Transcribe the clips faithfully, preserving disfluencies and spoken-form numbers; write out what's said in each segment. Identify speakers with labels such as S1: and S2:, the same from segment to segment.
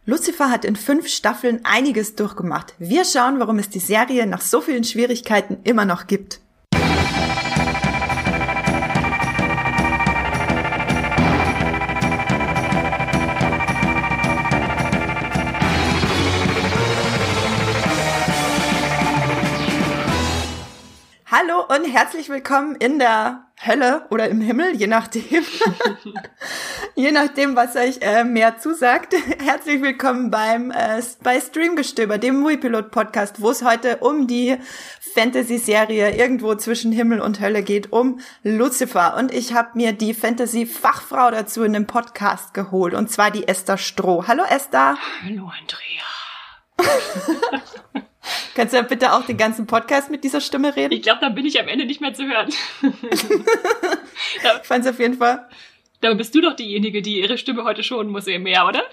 S1: Lucifer hat in fünf Staffeln einiges durchgemacht. Wir schauen, warum es die Serie nach so vielen Schwierigkeiten immer noch gibt. Hallo und herzlich willkommen in der Hölle oder im Himmel, je nachdem, je nachdem, was euch äh, mehr zusagt. Herzlich willkommen beim äh, bei Streamgestöber, dem Muipilot-Podcast, wo es heute um die Fantasy-Serie irgendwo zwischen Himmel und Hölle geht, um Lucifer. Und ich habe mir die Fantasy-Fachfrau dazu in den Podcast geholt, und zwar die Esther Stroh. Hallo Esther.
S2: Hallo Andrea.
S1: Kannst du ja bitte auch den ganzen Podcast mit dieser Stimme reden?
S2: Ich glaube, dann bin ich am Ende nicht mehr zu hören.
S1: Ich fand's auf jeden Fall.
S2: Da bist du doch diejenige, die ihre Stimme heute schonen muss, eben mehr, oder?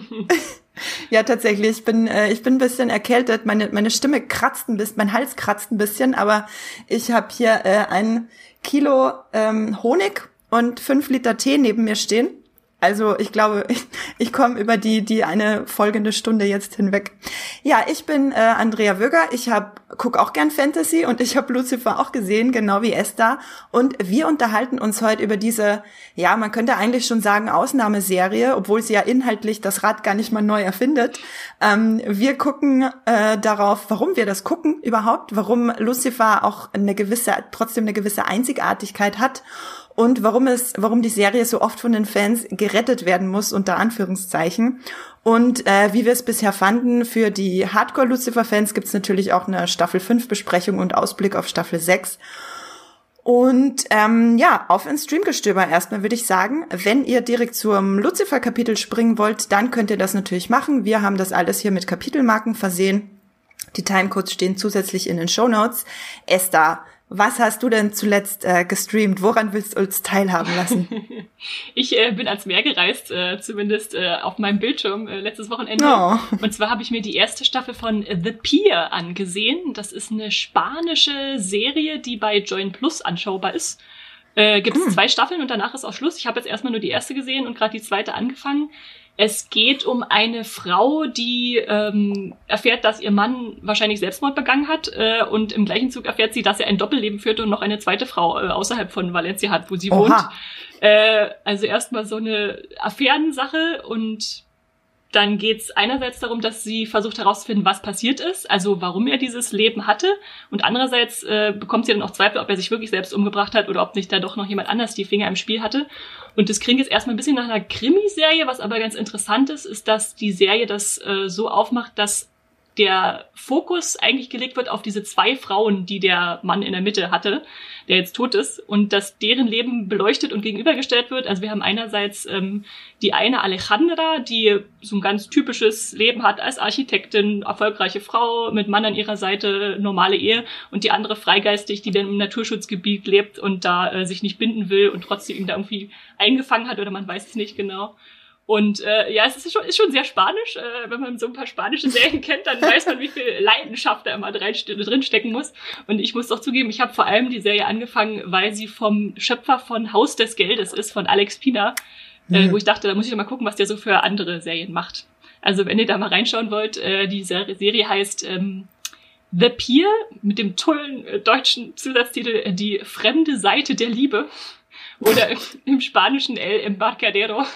S1: Ja, tatsächlich. Ich bin, äh, ich bin ein bisschen erkältet. Meine, meine Stimme kratzt ein bisschen, mein Hals kratzt ein bisschen, aber ich habe hier äh, ein Kilo ähm, Honig und fünf Liter Tee neben mir stehen. Also ich glaube, ich, ich komme über die die eine folgende Stunde jetzt hinweg. Ja, ich bin äh, Andrea Wöger. Ich hab guck auch gern Fantasy und ich habe Lucifer auch gesehen, genau wie Esther. Und wir unterhalten uns heute über diese, ja, man könnte eigentlich schon sagen, Ausnahmeserie, obwohl sie ja inhaltlich das Rad gar nicht mal neu erfindet. Ähm, wir gucken äh, darauf, warum wir das gucken überhaupt, warum Lucifer auch eine gewisse, trotzdem eine gewisse Einzigartigkeit hat. Und warum es, warum die Serie so oft von den Fans gerettet werden muss, unter Anführungszeichen. Und äh, wie wir es bisher fanden, für die Hardcore-Lucifer-Fans gibt's natürlich auch eine Staffel fünf Besprechung und Ausblick auf Staffel sechs. Und ähm, ja, auf ein Streamgestöber erstmal würde ich sagen, wenn ihr direkt zum Lucifer-Kapitel springen wollt, dann könnt ihr das natürlich machen. Wir haben das alles hier mit Kapitelmarken versehen. Die Timecodes stehen zusätzlich in den Shownotes. Esther, was hast du denn zuletzt äh, gestreamt? Woran willst du uns teilhaben lassen?
S2: Ich äh, bin ans Meer gereist, äh, zumindest äh, auf meinem Bildschirm äh, letztes Wochenende.
S1: Oh.
S2: Und zwar habe ich mir die erste Staffel von The Pier angesehen. Das ist eine spanische Serie, die bei Join Plus anschaubar ist. Äh, gibt es hm. zwei Staffeln und danach ist auch Schluss. Ich habe jetzt erstmal nur die erste gesehen und gerade die zweite angefangen. Es geht um eine Frau, die ähm, erfährt, dass ihr Mann wahrscheinlich Selbstmord begangen hat äh, und im gleichen Zug erfährt sie, dass er ein Doppelleben führte und noch eine zweite Frau äh, außerhalb von Valencia hat, wo sie
S1: Oha.
S2: wohnt. Äh, also erstmal so eine Affärensache und dann geht's einerseits darum, dass sie versucht herauszufinden, was passiert ist, also warum er dieses Leben hatte, und andererseits äh, bekommt sie dann auch Zweifel, ob er sich wirklich selbst umgebracht hat oder ob nicht da doch noch jemand anders die Finger im Spiel hatte. Und das klingt jetzt erstmal ein bisschen nach einer Krimiserie, was aber ganz interessant ist, ist, dass die Serie das äh, so aufmacht, dass der Fokus eigentlich gelegt wird auf diese zwei Frauen, die der Mann in der Mitte hatte, der jetzt tot ist, und dass deren Leben beleuchtet und gegenübergestellt wird. Also wir haben einerseits ähm, die eine Alejandra, die so ein ganz typisches Leben hat als Architektin, erfolgreiche Frau, mit Mann an ihrer Seite, normale Ehe, und die andere freigeistig, die dann im Naturschutzgebiet lebt und da äh, sich nicht binden will und trotzdem ihn da irgendwie eingefangen hat, oder man weiß es nicht genau. Und äh, ja, es ist schon, ist schon sehr spanisch. Äh, wenn man so ein paar spanische Serien kennt, dann weiß man, wie viel Leidenschaft da immer drin stecken muss. Und ich muss doch zugeben, ich habe vor allem die Serie angefangen, weil sie vom Schöpfer von Haus des Geldes ist, von Alex Pina, mhm. äh, wo ich dachte, da muss ich doch mal gucken, was der so für andere Serien macht. Also wenn ihr da mal reinschauen wollt, äh, die Serie heißt ähm, The Pier, mit dem tollen äh, deutschen Zusatztitel äh, Die fremde Seite der Liebe. Oder im, im Spanischen El Embarcadero.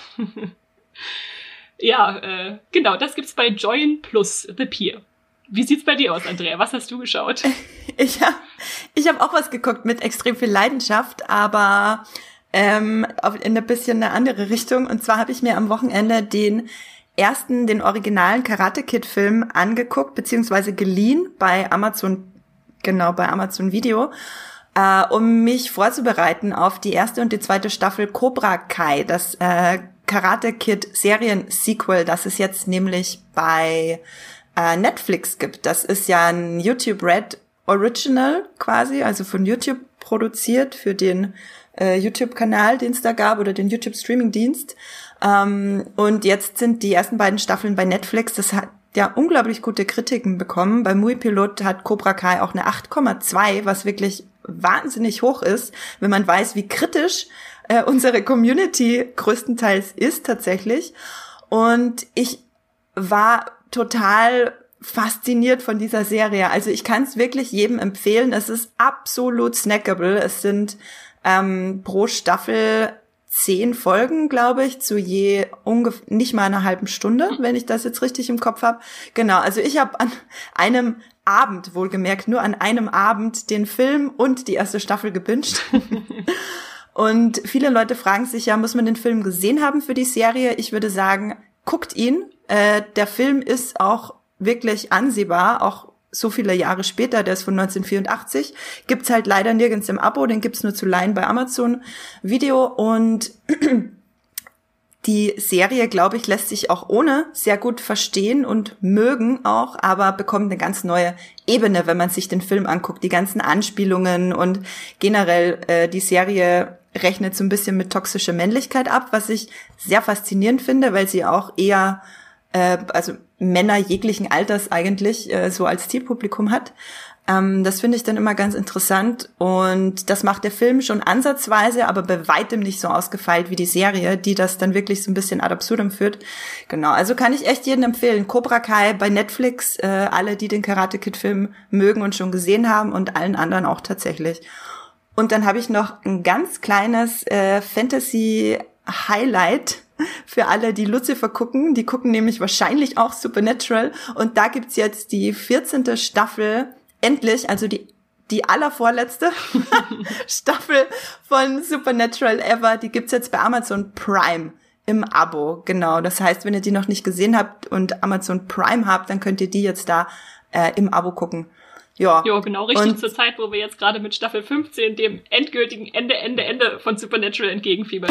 S2: Ja, äh, genau, das gibt's bei Join Plus, The Pier. Wie sieht's bei dir aus, Andrea? Was hast du geschaut?
S1: Ich habe ich hab auch was geguckt mit extrem viel Leidenschaft, aber ähm, in ein bisschen eine andere Richtung. Und zwar habe ich mir am Wochenende den ersten, den originalen Karate-Kid-Film angeguckt, beziehungsweise geliehen bei Amazon, genau, bei Amazon Video, äh, um mich vorzubereiten auf die erste und die zweite Staffel Cobra Kai, das äh, Karate Kid Serien-Sequel, das es jetzt nämlich bei äh, Netflix gibt. Das ist ja ein YouTube Red Original quasi, also von YouTube produziert für den äh, YouTube-Kanal, den es da gab, oder den YouTube-Streaming-Dienst. Ähm, und jetzt sind die ersten beiden Staffeln bei Netflix. Das hat ja unglaublich gute Kritiken bekommen. Bei Muipilot hat Cobra Kai auch eine acht Komma zwei, was wirklich wahnsinnig hoch ist, wenn man weiß, wie kritisch äh, unsere Community größtenteils ist tatsächlich. Und ich war total fasziniert von dieser Serie. Also ich kann es wirklich jedem empfehlen. Es ist absolut snackable. Es sind ähm, pro Staffel zehn Folgen, glaube ich, zu je ungefähr nicht mal einer halben Stunde, wenn ich das jetzt richtig im Kopf habe. Genau, also ich habe an einem Abend, wohlgemerkt, nur an einem Abend den Film und die erste Staffel gebinged. Und viele Leute fragen sich ja, muss man den Film gesehen haben für die Serie? Ich würde sagen, guckt ihn. Äh, der Film ist auch wirklich ansehbar, auch so viele Jahre später, der ist von neunzehnhundertvierundachtzig, gibt's halt leider nirgends im Abo, den gibt's nur zu leihen bei Amazon Video und die Serie, glaube ich, lässt sich auch ohne sehr gut verstehen und mögen auch, aber bekommt eine ganz neue Ebene, wenn man sich den Film anguckt, die ganzen Anspielungen und generell äh, die Serie rechnet so ein bisschen mit toxischer Männlichkeit ab, was ich sehr faszinierend finde, weil sie auch eher äh, also Männer jeglichen Alters eigentlich äh, so als Zielpublikum hat. Ähm, das finde ich dann immer ganz interessant und das macht der Film schon ansatzweise, aber bei weitem nicht so ausgefeilt wie die Serie, die das dann wirklich so ein bisschen ad absurdum führt. Genau, also kann ich echt jedem empfehlen. Cobra Kai bei Netflix, äh, alle, die den Karate Kid Film mögen und schon gesehen haben und allen anderen auch tatsächlich. Und dann habe ich noch ein ganz kleines äh, Fantasy-Highlight für alle, die Lucifer gucken. Die gucken nämlich wahrscheinlich auch Supernatural. Und da gibt's jetzt die vierzehnte Staffel, endlich, also die die allervorletzte Staffel von Supernatural ever. Die gibt's jetzt bei Amazon Prime im Abo. Genau, das heißt, wenn ihr die noch nicht gesehen habt und Amazon Prime habt, dann könnt ihr die jetzt da äh, im Abo gucken. Ja,
S2: jo, genau, richtig
S1: und
S2: zur Zeit, wo wir jetzt gerade mit Staffel fünfzehn dem endgültigen Ende, Ende, Ende von Supernatural entgegenfiebern.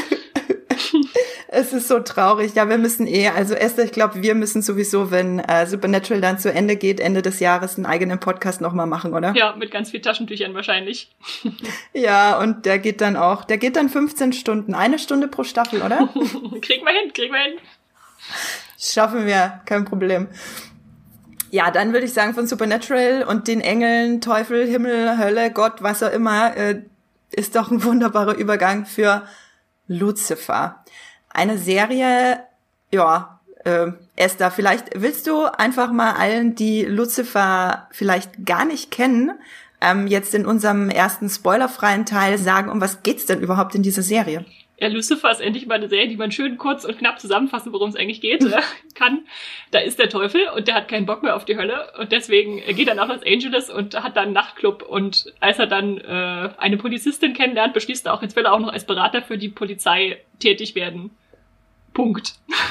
S1: Es ist so traurig. Ja, wir müssen eh, also Esther, ich glaube, wir müssen sowieso, wenn äh, Supernatural dann zu Ende geht, Ende des Jahres, einen eigenen Podcast nochmal machen, oder?
S2: Ja, mit ganz viel Taschentüchern wahrscheinlich.
S1: Ja, und der geht dann auch, der geht dann fünfzehn Stunden, eine Stunde pro Staffel, oder?
S2: Kriegen wir hin, kriegen wir hin.
S1: Schaffen wir, kein Problem. Ja, dann würde ich sagen, von Supernatural und den Engeln, Teufel, Himmel, Hölle, Gott, was auch immer, äh, ist doch ein wunderbarer Übergang für Lucifer. Eine Serie, ja, äh, Esther, vielleicht willst du einfach mal allen, die Lucifer vielleicht gar nicht kennen, ähm, jetzt in unserem ersten spoilerfreien Teil sagen, um was geht's denn überhaupt in dieser Serie?
S2: Ja, Lucifer ist endlich mal eine Serie, die man schön kurz und knapp zusammenfassen, worum es eigentlich geht, äh, kann. Da ist der Teufel und der hat keinen Bock mehr auf die Hölle und deswegen geht er nach Los Angeles und hat dann einen Nachtclub und als er dann äh, eine Polizistin kennenlernt, beschließt er auch, jetzt will er auch noch als Berater für die Polizei tätig werden. Punkt.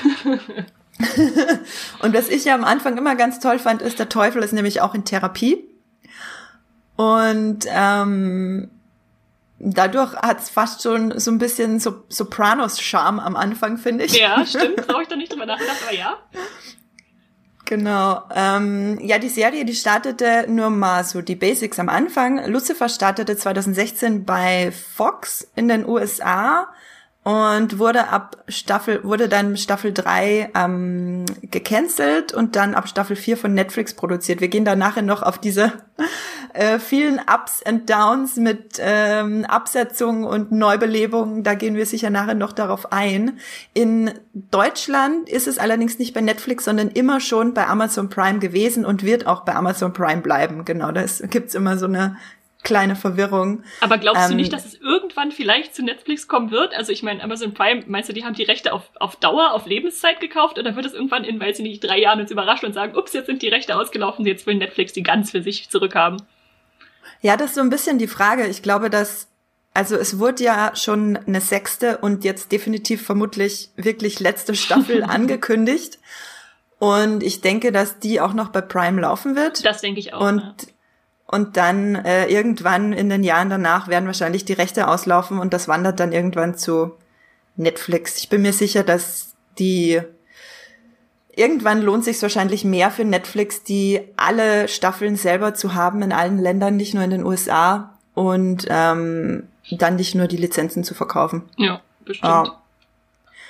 S1: Und was ich ja am Anfang immer ganz toll fand, ist, der Teufel ist nämlich auch in Therapie und ähm, dadurch hat es fast schon so ein bisschen so Sopranos-Charme am Anfang, finde ich.
S2: Ja, stimmt. Brauche ich da nicht drüber nachgedacht, aber ja.
S1: Genau. Ähm, ja, die Serie, die startete nur mal so die Basics am Anfang. Lucifer startete zweitausendsechzehn bei Fox in den U S A und wurde ab Staffel, wurde dann Staffel drei ähm, gecancelt und dann ab Staffel vier von Netflix produziert. Wir gehen da nachher noch auf diese äh, vielen Ups and Downs mit ähm, Absetzungen und Neubelebungen. Da gehen wir sicher nachher noch darauf ein. In Deutschland ist es allerdings nicht bei Netflix, sondern immer schon bei Amazon Prime gewesen und wird auch bei Amazon Prime bleiben. Genau, da gibt's immer so eine kleine Verwirrung.
S2: Aber glaubst
S1: ähm,
S2: du nicht, dass es irgendwann vielleicht zu Netflix kommen wird? Also ich meine, Amazon Prime, meinst du, die haben die Rechte auf, auf Dauer, auf Lebenszeit gekauft? Oder wird es irgendwann in, weiß ich nicht, drei Jahren uns überraschen und sagen, ups, jetzt sind die Rechte ausgelaufen, jetzt will Netflix die ganz für sich zurückhaben?
S1: Ja, das ist so ein bisschen die Frage. Ich glaube, dass, also es wurde ja schon eine sechste und jetzt definitiv vermutlich wirklich letzte Staffel angekündigt. Und ich denke, dass die auch noch bei Prime laufen wird.
S2: Das denke ich auch.
S1: Und
S2: ja.
S1: Und dann äh, irgendwann in den Jahren danach werden wahrscheinlich die Rechte auslaufen und das wandert dann irgendwann zu Netflix. Ich bin mir sicher, dass die irgendwann lohnt sich wahrscheinlich mehr für Netflix, die alle Staffeln selber zu haben in allen Ländern, nicht nur in den U S A und ähm, dann nicht nur die Lizenzen zu verkaufen.
S2: Ja, bestimmt.
S1: Ja.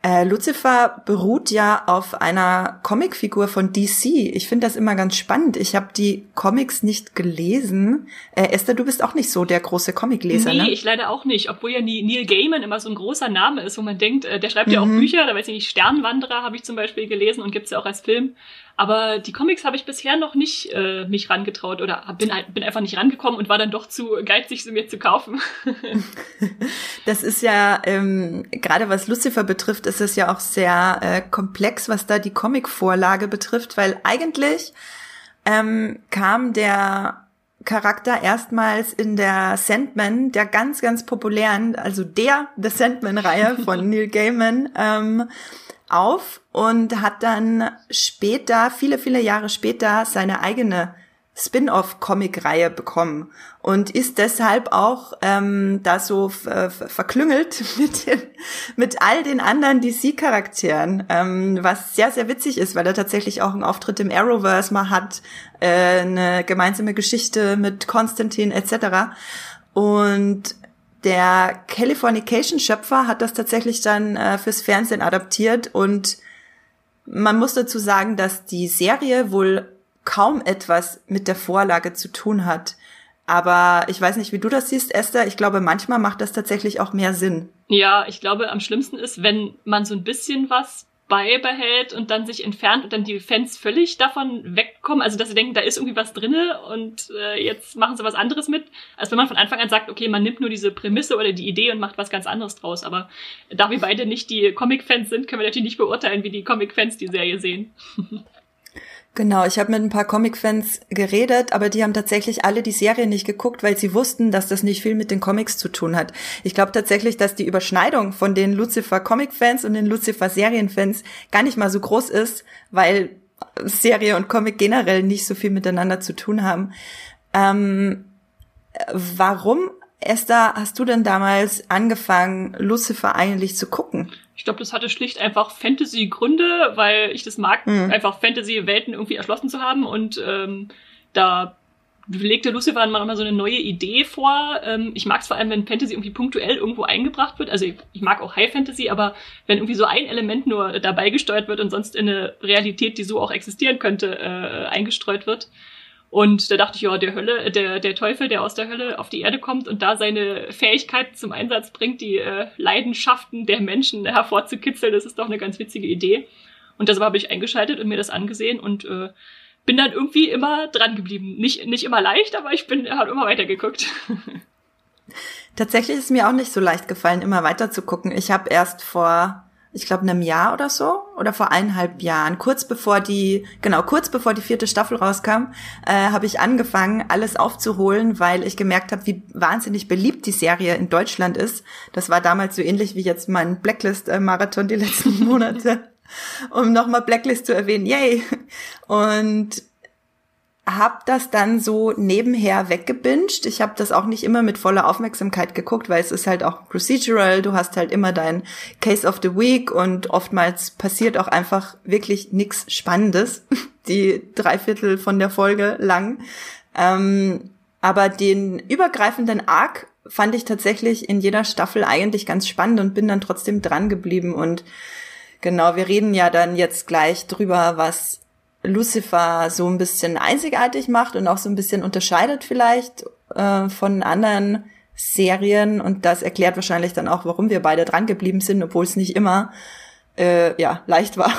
S1: Äh, Lucifer beruht ja auf einer Comicfigur von D C. Ich finde das immer ganz spannend. Ich habe die Comics nicht gelesen. Äh, Esther, du bist auch nicht so der große Comicleser,
S2: nee,
S1: ne?
S2: Nee, ich leider auch nicht. Obwohl ja Neil Gaiman immer so ein großer Name ist, wo man denkt, äh, der schreibt mhm. ja auch Bücher. Da weiß ich nicht, Sternwanderer habe ich zum Beispiel gelesen und gibt's ja auch als Film. Aber die Comics habe ich bisher noch nicht äh, mich rangetraut oder bin, bin einfach nicht rangekommen und war dann doch zu geizig, sie mir zu kaufen.
S1: Das ist ja, ähm, gerade was Lucifer betrifft, ist es ja auch sehr äh, komplex, was da die Comic-Vorlage betrifft, weil eigentlich ähm, kam der Charakter erstmals in der Sandman, der ganz, ganz populären, also der The Sandman-Reihe von Neil Gaiman, ähm, auf und hat dann später, viele, viele Jahre später, seine eigene Spin-off-Comic-Reihe bekommen und ist deshalb auch ähm, da so äh, verklüngelt mit, den, mit all den anderen D C-Charakteren, ähm, was sehr, sehr witzig ist, weil er tatsächlich auch einen Auftritt im Arrowverse mal hat, äh, eine gemeinsame Geschichte mit Constantine et cetera. Und der Californication-Schöpfer hat das tatsächlich dann äh, fürs Fernsehen adaptiert und man muss dazu sagen, dass die Serie wohl kaum etwas mit der Vorlage zu tun hat. Aber ich weiß nicht, wie du das siehst, Esther. Ich glaube, manchmal macht das tatsächlich auch mehr Sinn.
S2: Ja, ich glaube, am schlimmsten ist, wenn man so ein bisschen was beibehält und dann sich entfernt und dann die Fans völlig davon wegkommen, also dass sie denken, da ist irgendwie was drinne und äh, jetzt machen sie was anderes mit, als wenn man von Anfang an sagt, okay, man nimmt nur diese Prämisse oder die Idee und macht was ganz anderes draus, aber da wir beide nicht die Comic-Fans sind, können wir natürlich nicht beurteilen, wie die Comic-Fans die Serie sehen.
S1: Genau, ich habe mit ein paar Comic-Fans geredet, aber die haben tatsächlich alle die Serie nicht geguckt, weil sie wussten, dass das nicht viel mit den Comics zu tun hat. Ich glaube tatsächlich, dass die Überschneidung von den Lucifer-Comic-Fans und den Lucifer-Serien-Fans gar nicht mal so groß ist, weil Serie und Comic generell nicht so viel miteinander zu tun haben. Ähm, warum, Esther, hast du denn damals angefangen, Lucifer eigentlich zu gucken?
S2: Ich glaube, das hatte schlicht einfach Fantasy-Gründe, weil ich das mag, mhm. einfach Fantasy-Welten irgendwie erschlossen zu haben. Und ähm, da legte Lucifer manchmal so eine neue Idee vor. Ähm, ich mag es vor allem, wenn Fantasy irgendwie punktuell irgendwo eingebracht wird. Also ich, ich mag auch High Fantasy, aber wenn irgendwie so ein Element nur dabei gesteuert wird und sonst in eine Realität, die so auch existieren könnte, äh, eingestreut wird. Und da dachte ich, ja, der Hölle, der, der Teufel, der aus der Hölle auf die Erde kommt und da seine Fähigkeit zum Einsatz bringt, die äh, Leidenschaften der Menschen hervorzukitzeln, das ist doch eine ganz witzige Idee. Und deshalb habe ich eingeschaltet und mir das angesehen und äh, bin dann irgendwie immer dran geblieben. Nicht, nicht immer leicht, aber ich bin, habe immer weitergeguckt.
S1: Tatsächlich ist mir auch nicht so leicht gefallen, immer weiter zu gucken. Ich habe erst vor, ich glaube, einem Jahr oder so, oder vor eineinhalb Jahren, kurz bevor die, genau, kurz bevor die vierte Staffel rauskam, äh, habe ich angefangen, alles aufzuholen, weil ich gemerkt habe, wie wahnsinnig beliebt die Serie in Deutschland ist. Das war damals so ähnlich wie jetzt mein Blacklist-Marathon die letzten Monate, um nochmal Blacklist zu erwähnen, yay! Und hab das dann so nebenher weggebinged. Ich habe das auch nicht immer mit voller Aufmerksamkeit geguckt, weil es ist halt auch procedural. Du hast halt immer dein Case of the Week und oftmals passiert auch einfach wirklich nichts Spannendes, die Dreiviertel von der Folge lang. Ähm, aber den übergreifenden Arc fand ich tatsächlich in jeder Staffel eigentlich ganz spannend und bin dann trotzdem dran geblieben. Und genau, wir reden ja dann jetzt gleich drüber, was Lucifer so ein bisschen einzigartig macht und auch so ein bisschen unterscheidet vielleicht äh, von anderen Serien. Und das erklärt wahrscheinlich dann auch, warum wir beide dran geblieben sind, obwohl es nicht immer äh, ja leicht war.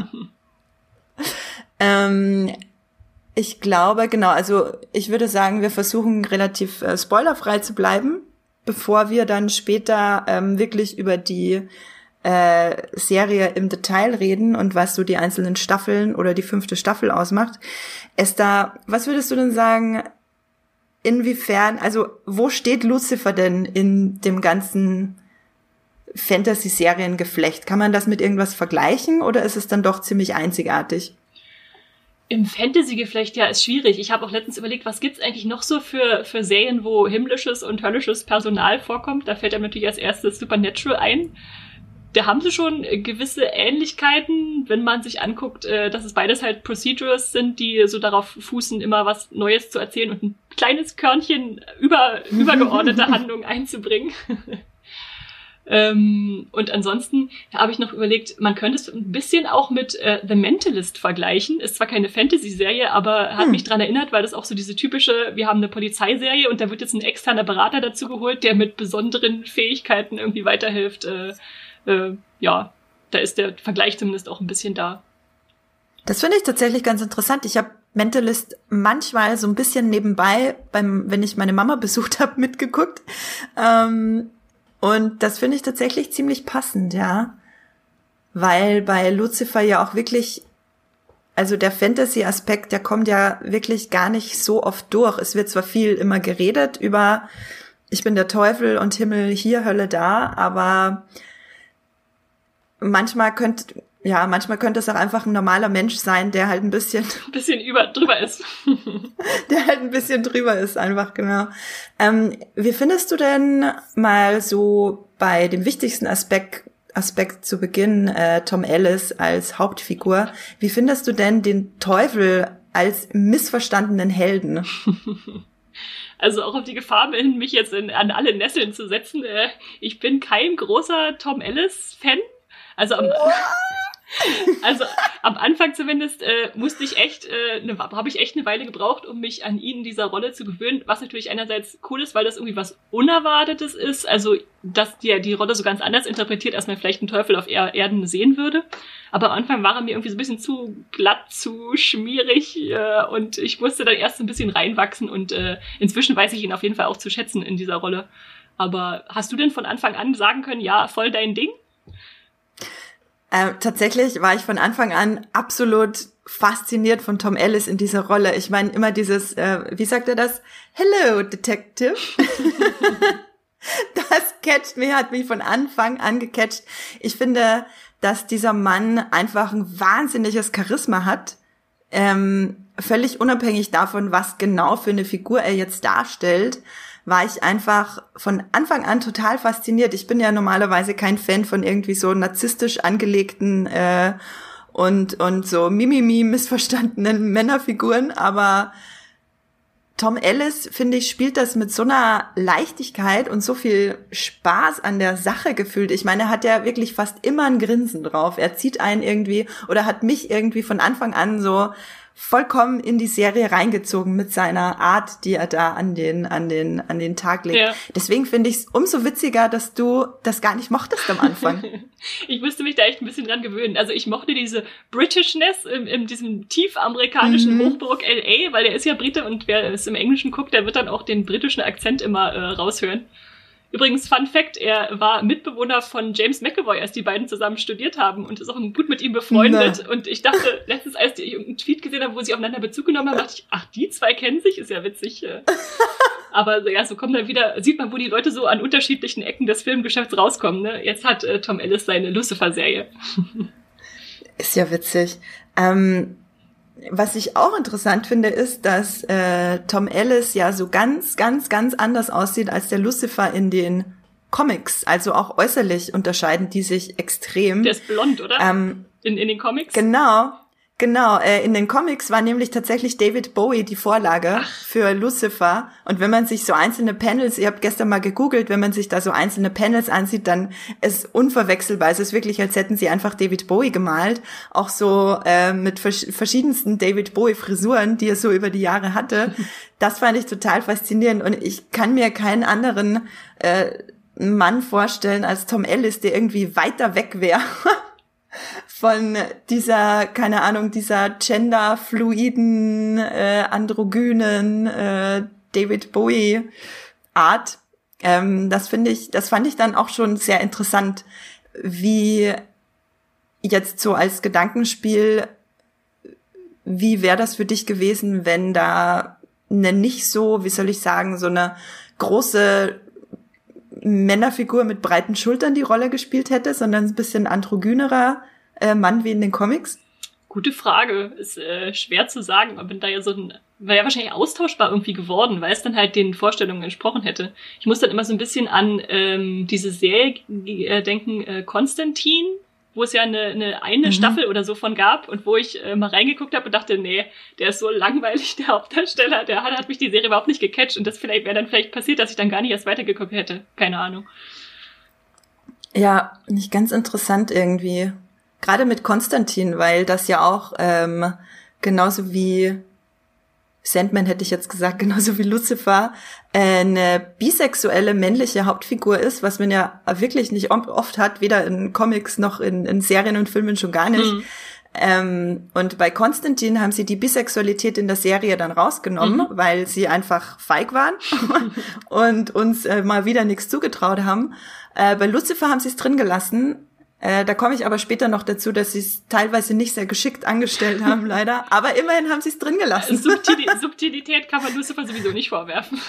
S1: ähm, ich glaube, genau, also ich würde sagen, wir versuchen relativ äh, spoilerfrei zu bleiben, bevor wir dann später ähm, wirklich über die Äh, Serie im Detail reden und was so die einzelnen Staffeln oder die fünfte Staffel ausmacht. Esther, was würdest du denn sagen, inwiefern, also wo steht Lucifer denn in dem ganzen Fantasy-Seriengeflecht? Kann man das mit irgendwas vergleichen oder ist es dann doch ziemlich einzigartig?
S2: Im Fantasy-Geflecht, ja, ist schwierig. Ich habe auch letztens überlegt, was gibt's eigentlich noch so für für Serien, wo himmlisches und höllisches Personal vorkommt? Da fällt einem natürlich als erstes Supernatural ein. Da haben sie schon gewisse Ähnlichkeiten, wenn man sich anguckt, dass es beides halt Procedures sind, die so darauf fußen, immer was Neues zu erzählen und ein kleines Körnchen über übergeordnete Handlung einzubringen. Ähm, und ansonsten habe ich noch überlegt, man könnte es ein bisschen auch mit äh, The Mentalist vergleichen. Ist zwar keine Fantasy-Serie, aber hat hm. mich dran erinnert, weil das auch so diese typische, wir haben eine Polizeiserie und da wird jetzt ein externer Berater dazu geholt, der mit besonderen Fähigkeiten irgendwie weiterhilft. Äh, äh, ja, da ist der Vergleich zumindest auch ein bisschen da.
S1: Das finde ich tatsächlich ganz interessant. Ich habe Mentalist manchmal so ein bisschen nebenbei, beim, wenn ich meine Mama besucht habe, mitgeguckt. Ähm, und das finde ich tatsächlich ziemlich passend, ja. Weil bei Lucifer ja auch wirklich, also der Fantasy-Aspekt, der kommt ja wirklich gar nicht so oft durch. Es wird zwar viel immer geredet über, ich bin der Teufel und Himmel hier, Hölle da, aber manchmal könnte, ja, manchmal könnte es auch einfach ein normaler Mensch sein, der halt ein bisschen,
S2: ein bisschen über, drüber ist.
S1: der halt ein bisschen drüber ist, einfach, genau. Ähm, wie findest du denn mal so bei dem wichtigsten Aspekt, Aspekt zu Beginn, äh, Tom Ellis als Hauptfigur, wie findest du denn den Teufel als missverstandenen Helden?
S2: Also auch auf die Gefahr hin, mich jetzt in, an alle Nesseln zu setzen. Äh, ich bin kein großer Tom Ellis-Fan. Also am, also am Anfang zumindest äh, musste ich echt, äh, ne, habe ich echt eine Weile gebraucht, um mich an ihn in dieser Rolle zu gewöhnen, was natürlich einerseits cool ist, weil das irgendwie was Unerwartetes ist, also dass die, die Rolle so ganz anders interpretiert, als man vielleicht einen Teufel auf er- Erden sehen würde. Aber am Anfang war er mir irgendwie so ein bisschen zu glatt, zu schmierig äh, und ich musste dann erst ein bisschen reinwachsen und äh, inzwischen weiß ich ihn auf jeden Fall auch zu schätzen in dieser Rolle. Aber hast du denn von Anfang an sagen können, ja, voll dein Ding?
S1: Äh, tatsächlich war ich von Anfang an absolut fasziniert von Tom Ellis in dieser Rolle. Ich meine, immer dieses, äh, wie sagt er das? Hello, Detective. Das catcht mich, hat mich von Anfang an gecatcht. Ich finde, dass dieser Mann einfach ein wahnsinniges Charisma hat. Ähm, völlig unabhängig davon, was genau für eine Figur er jetzt darstellt, war ich einfach von Anfang an total fasziniert. Ich bin ja normalerweise kein Fan von irgendwie so narzisstisch angelegten äh, und und so mimimi missverstandenen Männerfiguren, aber Tom Ellis, finde ich, spielt das mit so einer Leichtigkeit und so viel Spaß an der Sache gefühlt. Ich meine, er hat ja wirklich fast immer ein Grinsen drauf. Er zieht einen irgendwie oder hat mich irgendwie von Anfang an so vollkommen in die Serie reingezogen mit seiner Art, die er da an den an den an den Tag legt. Ja. Deswegen finde ich es umso witziger, dass du das gar nicht mochtest am Anfang.
S2: Ich müsste mich da echt ein bisschen dran gewöhnen. Also ich mochte diese Britishness in, in diesem tief amerikanischen mhm. Hochburg L A, weil der ist ja Brite und wer es im Englischen guckt, der wird dann auch den britischen Akzent immer äh, raushören. Übrigens, Fun Fact, er war Mitbewohner von James McAvoy, als die beiden zusammen studiert haben und ist auch gut mit ihm befreundet. Na. Und ich dachte, letztens, als ich irgendeinen Tweet gesehen habe, wo sie aufeinander Bezug genommen haben, dachte ich, ach, die zwei kennen sich, ist ja witzig. Aber ja, so kommt dann wieder, sieht man, wo die Leute so an unterschiedlichen Ecken des Filmgeschäfts rauskommen. Ne? Jetzt hat äh, Tom Ellis seine Lucifer-Serie.
S1: Ist ja witzig. Ähm Was ich auch interessant finde, ist, dass äh, Tom Ellis ja so ganz, ganz, ganz anders aussieht als der Lucifer in den Comics. Also auch äußerlich unterscheiden die sich extrem.
S2: Der ist blond, oder?
S1: Ähm,
S2: in, in den Comics?
S1: Genau, genau. Äh, in den Comics war nämlich tatsächlich David Bowie die Vorlage Ach. für Lucifer. Und wenn man sich so einzelne Panels, ihr habt gestern mal gegoogelt, wenn man sich da so einzelne Panels ansieht, dann ist unverwechselbar. Es ist wirklich, als hätten sie einfach David Bowie gemalt. Auch so äh, mit vers- verschiedensten David Bowie-Frisuren, die er so über die Jahre hatte. Das fand ich total faszinierend. Und ich kann mir keinen anderen äh, Mann vorstellen als Tom Ellis, der irgendwie weiter weg wäre von dieser, keine Ahnung, dieser genderfluiden, äh, androgynen äh, David Bowie Art. Ähm, das finde ich, das fand ich dann auch schon sehr interessant, wie jetzt so als Gedankenspiel, wie wäre das für dich gewesen, wenn da eine nicht so, wie soll ich sagen, so eine große Männerfigur mit breiten Schultern die Rolle gespielt hätte, sondern ein bisschen androgynerer äh, Mann wie in den Comics?
S2: Gute Frage. Ist äh, schwer zu sagen, aber da ja so ein, wäre ja wahrscheinlich austauschbar irgendwie geworden, weil es dann halt den Vorstellungen entsprochen hätte. Ich muss dann immer so ein bisschen an ähm, diese Serie äh, denken, äh, Konstantin, wo es ja eine eine, eine mhm. Staffel oder so von gab und wo ich äh, mal reingeguckt habe und dachte, nee, der ist so langweilig, der Hauptdarsteller, der hat, hat mich die Serie überhaupt nicht gecatcht und das vielleicht wäre dann vielleicht passiert, dass ich dann gar nicht erst weitergeguckt hätte. Keine Ahnung.
S1: Ja, nicht ganz interessant irgendwie. Gerade mit Konstantin, weil das ja auch ähm, genauso wie Sandman hätte ich jetzt gesagt, genauso wie Lucifer, äh, eine bisexuelle männliche Hauptfigur ist, was man ja wirklich nicht oft hat, weder in Comics noch in, in Serien und Filmen schon gar nicht. Mhm. Ähm, und bei Konstantin haben sie die Bisexualität in der Serie dann rausgenommen, mhm. weil sie einfach feig waren und uns äh, mal wieder nichts zugetraut haben. Äh, bei Lucifer haben sie es drin gelassen. Äh, da komme ich aber später noch dazu, dass sie es teilweise nicht sehr geschickt angestellt haben, leider. Aber immerhin haben sie es drin gelassen.
S2: Subtili- Subtilität kann man Lucifer sowieso nicht vorwerfen.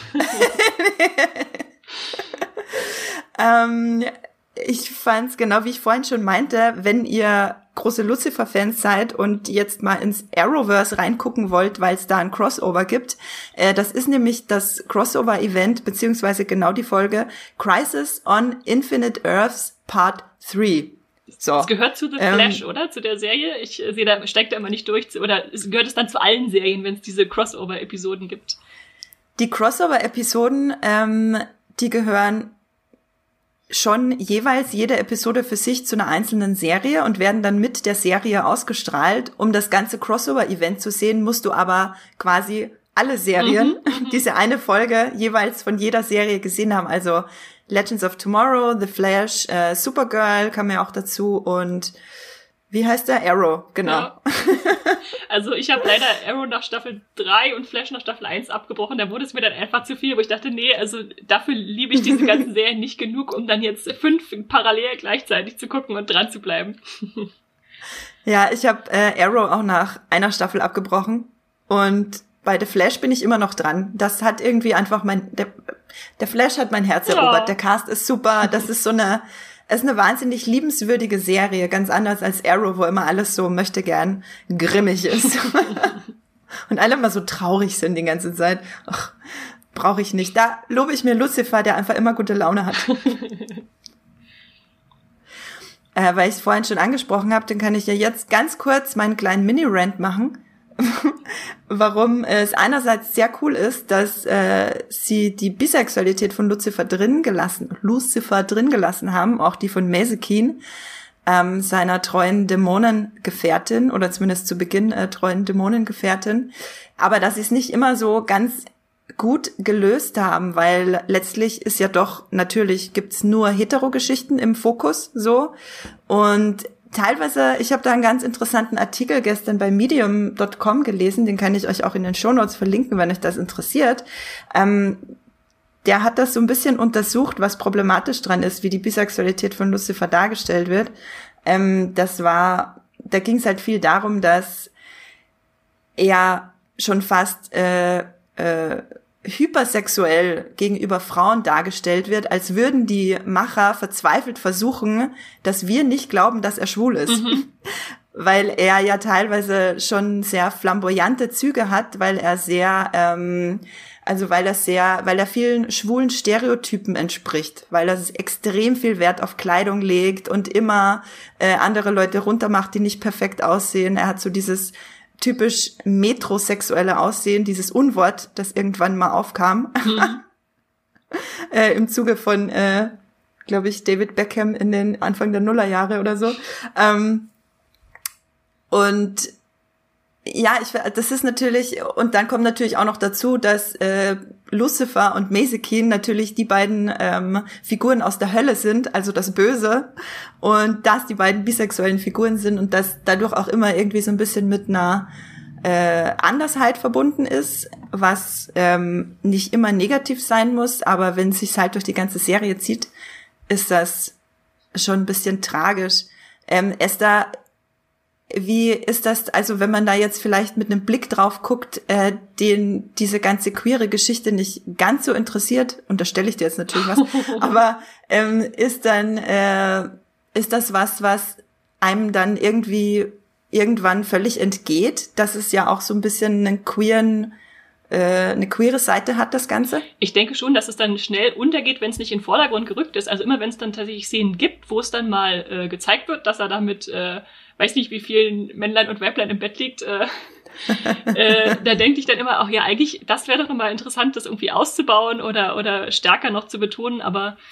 S1: ähm, ich fand's genau, wie ich vorhin schon meinte, wenn ihr große Lucifer-Fans seid und jetzt mal ins Arrowverse reingucken wollt, weil es da ein Crossover gibt. Äh, das ist nämlich das Crossover-Event, beziehungsweise genau die Folge Crisis on Infinite Earths Part drei. So.
S2: Das gehört zu The Flash, ähm, oder? Zu der Serie? Ich sehe, da steigt da immer nicht durch. Oder gehört es dann zu allen Serien, wenn es diese Crossover-Episoden gibt?
S1: Die Crossover-Episoden, ähm, die gehören schon jeweils jede Episode für sich zu einer einzelnen Serie und werden dann mit der Serie ausgestrahlt. Um das ganze Crossover-Event zu sehen, musst du aber quasi alle Serien, mhm, diese eine Folge jeweils von jeder Serie gesehen haben. Also Legends of Tomorrow, The Flash, äh, Supergirl kam ja auch dazu und wie heißt der? Arrow, genau. Ja.
S2: Also ich habe leider Arrow nach Staffel drei und Flash nach Staffel eins abgebrochen. Da wurde es mir dann einfach zu viel, wo ich dachte, nee, also dafür liebe ich diese ganzen Serien nicht genug, um dann jetzt fünf parallel gleichzeitig zu gucken und dran zu bleiben.
S1: Ja, ich habe äh, Arrow auch nach einer Staffel abgebrochen und bei The Flash bin ich immer noch dran. Das hat irgendwie einfach mein, der, der Flash hat mein Herz erobert. Ja. Der Cast ist super. Das ist so eine, es ist eine wahnsinnig liebenswürdige Serie. Ganz anders als Arrow, wo immer alles so möchte gern grimmig ist. Und alle immer so traurig sind die ganze Zeit. Ach, brauche ich nicht. Da lobe ich mir Lucifer, der einfach immer gute Laune hat. äh, weil ich es vorhin schon angesprochen habe, dann kann ich ja jetzt ganz kurz meinen kleinen Mini-Rant machen. Warum es einerseits sehr cool ist, dass äh, sie die Bisexualität von Lucifer drin gelassen, Lucifer drin gelassen haben, auch die von Mazikeen, ähm, seiner treuen Dämonengefährtin oder zumindest zu Beginn äh, treuen Dämonengefährtin, aber dass sie es nicht immer so ganz gut gelöst haben, weil letztlich ist ja doch, natürlich gibt's nur Hetero-Geschichten im Fokus so und teilweise, ich habe da einen ganz interessanten Artikel gestern bei medium Punkt com gelesen, den kann ich euch auch in den Shownotes verlinken, wenn euch das interessiert. Ähm, der hat das so ein bisschen untersucht, was problematisch dran ist, wie die Bisexualität von Lucifer dargestellt wird. Ähm, das war, da ging es halt viel darum, dass er schon fast äh, äh, hypersexuell gegenüber Frauen dargestellt wird, als würden die Macher verzweifelt versuchen, dass wir nicht glauben, dass er schwul ist. Mhm. Weil er ja teilweise schon sehr flamboyante Züge hat, weil er sehr, ähm, also weil er sehr, weil er vielen schwulen Stereotypen entspricht, weil er extrem viel Wert auf Kleidung legt und immer äh, andere Leute runtermacht, die nicht perfekt aussehen. Er hat so dieses typisch metrosexuelle Aussehen, dieses Unwort, das irgendwann mal aufkam, mhm. äh, im Zuge von, äh, glaube ich, David Beckham in den Anfang der Nullerjahre oder so. Ähm, und ja, ich, das ist natürlich, und dann kommt natürlich auch noch dazu, dass äh, Lucifer und Mazikeen natürlich die beiden ähm, Figuren aus der Hölle sind, also das Böse, und dass die beiden bisexuellen Figuren sind und dass dadurch auch immer irgendwie so ein bisschen mit einer äh, Andersheit verbunden ist, was ähm, nicht immer negativ sein muss, aber wenn es sich halt durch die ganze Serie zieht, ist das schon ein bisschen tragisch. Ähm, Esther, wie ist das, also wenn man da jetzt vielleicht mit einem Blick drauf guckt, äh, den diese ganze queere Geschichte nicht ganz so interessiert, unterstelle ich dir jetzt natürlich was, aber ähm, ist dann, äh, ist das was, was einem dann irgendwie irgendwann völlig entgeht, dass es ja auch so ein bisschen einen queeren, äh, eine queere Seite hat, das Ganze?
S2: Ich denke schon, dass es dann schnell untergeht, wenn es nicht in den Vordergrund gerückt ist. Also immer wenn es dann tatsächlich Szenen gibt, wo es dann mal äh, gezeigt wird, dass er damit äh, weiß nicht, wie vielen Männlein und Weiblein im Bett liegt, äh, äh, da denke ich dann immer, auch ja, eigentlich, das wäre doch nochmal interessant, das irgendwie auszubauen oder oder stärker noch zu betonen, aber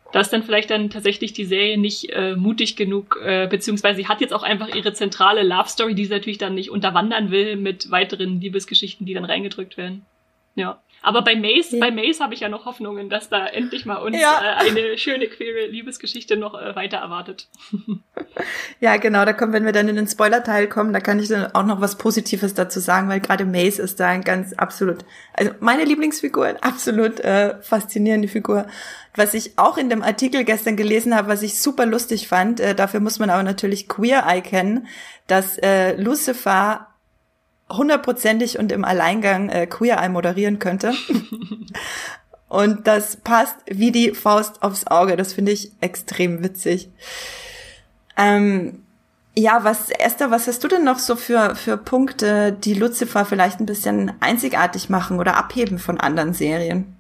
S2: Da ist dann vielleicht dann tatsächlich die Serie nicht äh, mutig genug, äh, beziehungsweise sie hat jetzt auch einfach ihre zentrale Love-Story, die sie natürlich dann nicht unterwandern will mit weiteren Liebesgeschichten, die dann reingedrückt werden. Ja. Aber bei Maze, ja. bei Maze habe ich ja noch Hoffnungen, dass da endlich mal uns ja. äh, eine schöne, queere Liebesgeschichte noch äh, weiter erwartet.
S1: Ja, genau, da kommen, wenn wir dann in den Spoiler-Teil kommen, da kann ich dann auch noch was Positives dazu sagen, weil gerade Maze ist da ein ganz absolut, also meine Lieblingsfigur, eine absolut äh, faszinierende Figur. Was ich auch in dem Artikel gestern gelesen habe, was ich super lustig fand, äh, dafür muss man aber natürlich Queer Eye kennen, dass äh, Lucifer hundertprozentig und im Alleingang äh, Queer Eye moderieren könnte. Und das passt wie die Faust aufs Auge. Das finde ich extrem witzig. Ähm, ja, was, Esther, was hast du denn noch so für, für Punkte, die Lucifer vielleicht ein bisschen einzigartig machen oder abheben von anderen Serien?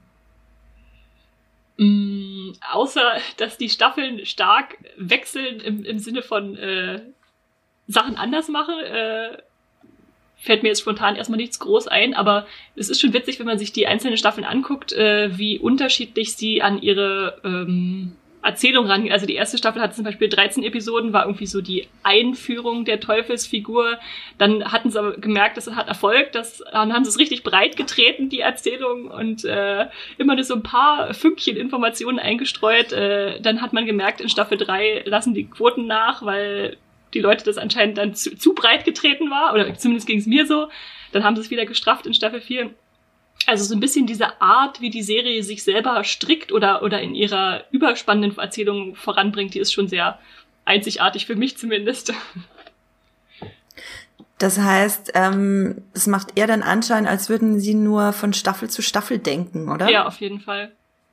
S2: Mm, außer, dass die Staffeln stark wechseln im, im Sinne von äh, Sachen anders machen, äh, fällt mir jetzt spontan erstmal nichts groß ein, aber es ist schon witzig, wenn man sich die einzelnen Staffeln anguckt, äh, wie unterschiedlich sie an ihre ähm, Erzählung rangehen. Also die erste Staffel hat zum Beispiel dreizehn Episoden, war irgendwie so die Einführung der Teufelsfigur. Dann hatten sie aber gemerkt, das hat Erfolg, das, dann haben sie es richtig breit getreten, die Erzählung, und äh, immer nur so ein paar Fünkchen Informationen eingestreut. Äh, dann hat man gemerkt, in Staffel drei lassen die Quoten nach, weil die Leute das anscheinend dann zu, zu breit getreten war, oder zumindest ging es mir so. Dann haben sie es wieder gestrafft in Staffel vier. Also so ein bisschen diese Art, wie die Serie sich selber strickt oder oder in ihrer überspannenden Erzählung voranbringt, die ist schon sehr einzigartig, für mich zumindest.
S1: Das heißt, ähm, es macht eher den Anschein, als würden sie nur von Staffel zu Staffel denken, oder?
S2: Ja, auf jeden Fall.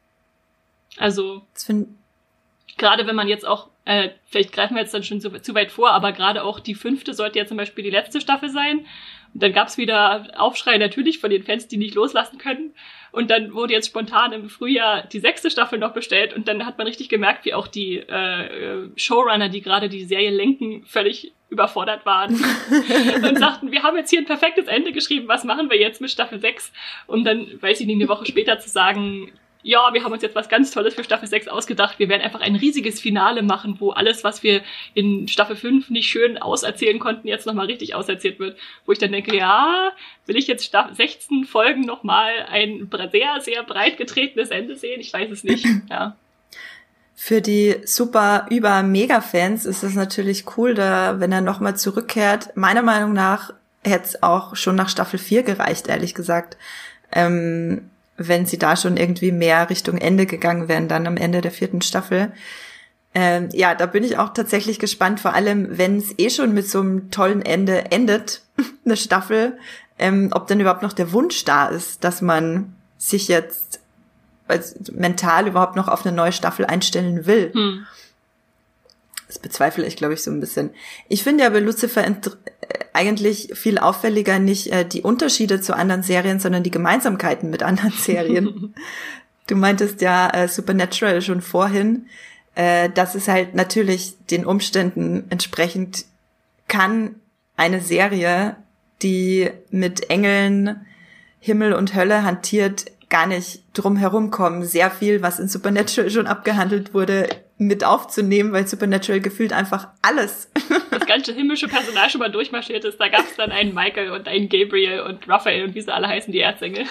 S2: Also gerade wenn man jetzt auch, äh, vielleicht greifen wir jetzt dann schon zu, zu weit vor, aber gerade auch die fünfte sollte ja zum Beispiel die letzte Staffel sein. Und dann gab's wieder Aufschrei natürlich von den Fans, die nicht loslassen können. Und dann wurde jetzt spontan im Frühjahr die sechste Staffel noch bestellt. Und dann hat man richtig gemerkt, wie auch die äh, Showrunner, die gerade die Serie lenken, völlig überfordert waren. Und sagten, wir haben jetzt hier ein perfektes Ende geschrieben, was machen wir jetzt mit Staffel sechs? Um dann, weiß ich nicht, eine Woche später zu sagen, ja, wir haben uns jetzt was ganz Tolles für Staffel sechs ausgedacht. Wir werden einfach ein riesiges Finale machen, wo alles, was wir in Staffel fünf nicht schön auserzählen konnten, jetzt nochmal richtig auserzählt wird. Wo ich dann denke, ja, will ich jetzt Staffel sechzehn Folgen nochmal ein sehr, sehr breit getretenes Ende sehen? Ich weiß es nicht, ja.
S1: Für die super über Mega-Fans ist es natürlich cool, da, wenn er nochmal zurückkehrt. Meiner Meinung nach hätte es auch schon nach Staffel vier gereicht, ehrlich gesagt. Ähm, wenn sie da schon irgendwie mehr Richtung Ende gegangen wären, dann am Ende der vierten Staffel. Ähm, ja, da bin ich auch tatsächlich gespannt, vor allem, wenn es eh schon mit so einem tollen Ende endet, eine Staffel, ähm, ob dann überhaupt noch der Wunsch da ist, dass man sich jetzt also, mental überhaupt noch auf eine neue Staffel einstellen will. Hm. Das bezweifle ich, glaube ich, so ein bisschen. Ich finde ja bei Lucifer int- eigentlich viel auffälliger nicht äh, die Unterschiede zu anderen Serien, sondern die Gemeinsamkeiten mit anderen Serien. Du meintest ja äh, Supernatural schon vorhin, äh, dass es halt natürlich den Umständen entsprechend kann eine Serie, die mit Engeln, Himmel und Hölle hantiert, gar nicht drum herum kommen, sehr viel, was in Supernatural schon abgehandelt wurde, mit aufzunehmen, weil Supernatural gefühlt einfach alles.
S2: Das ganze himmlische Personal schon mal durchmarschiert ist. Da gab es dann einen Michael und einen Gabriel und Raphael und wie sie alle heißen, die Erzengel.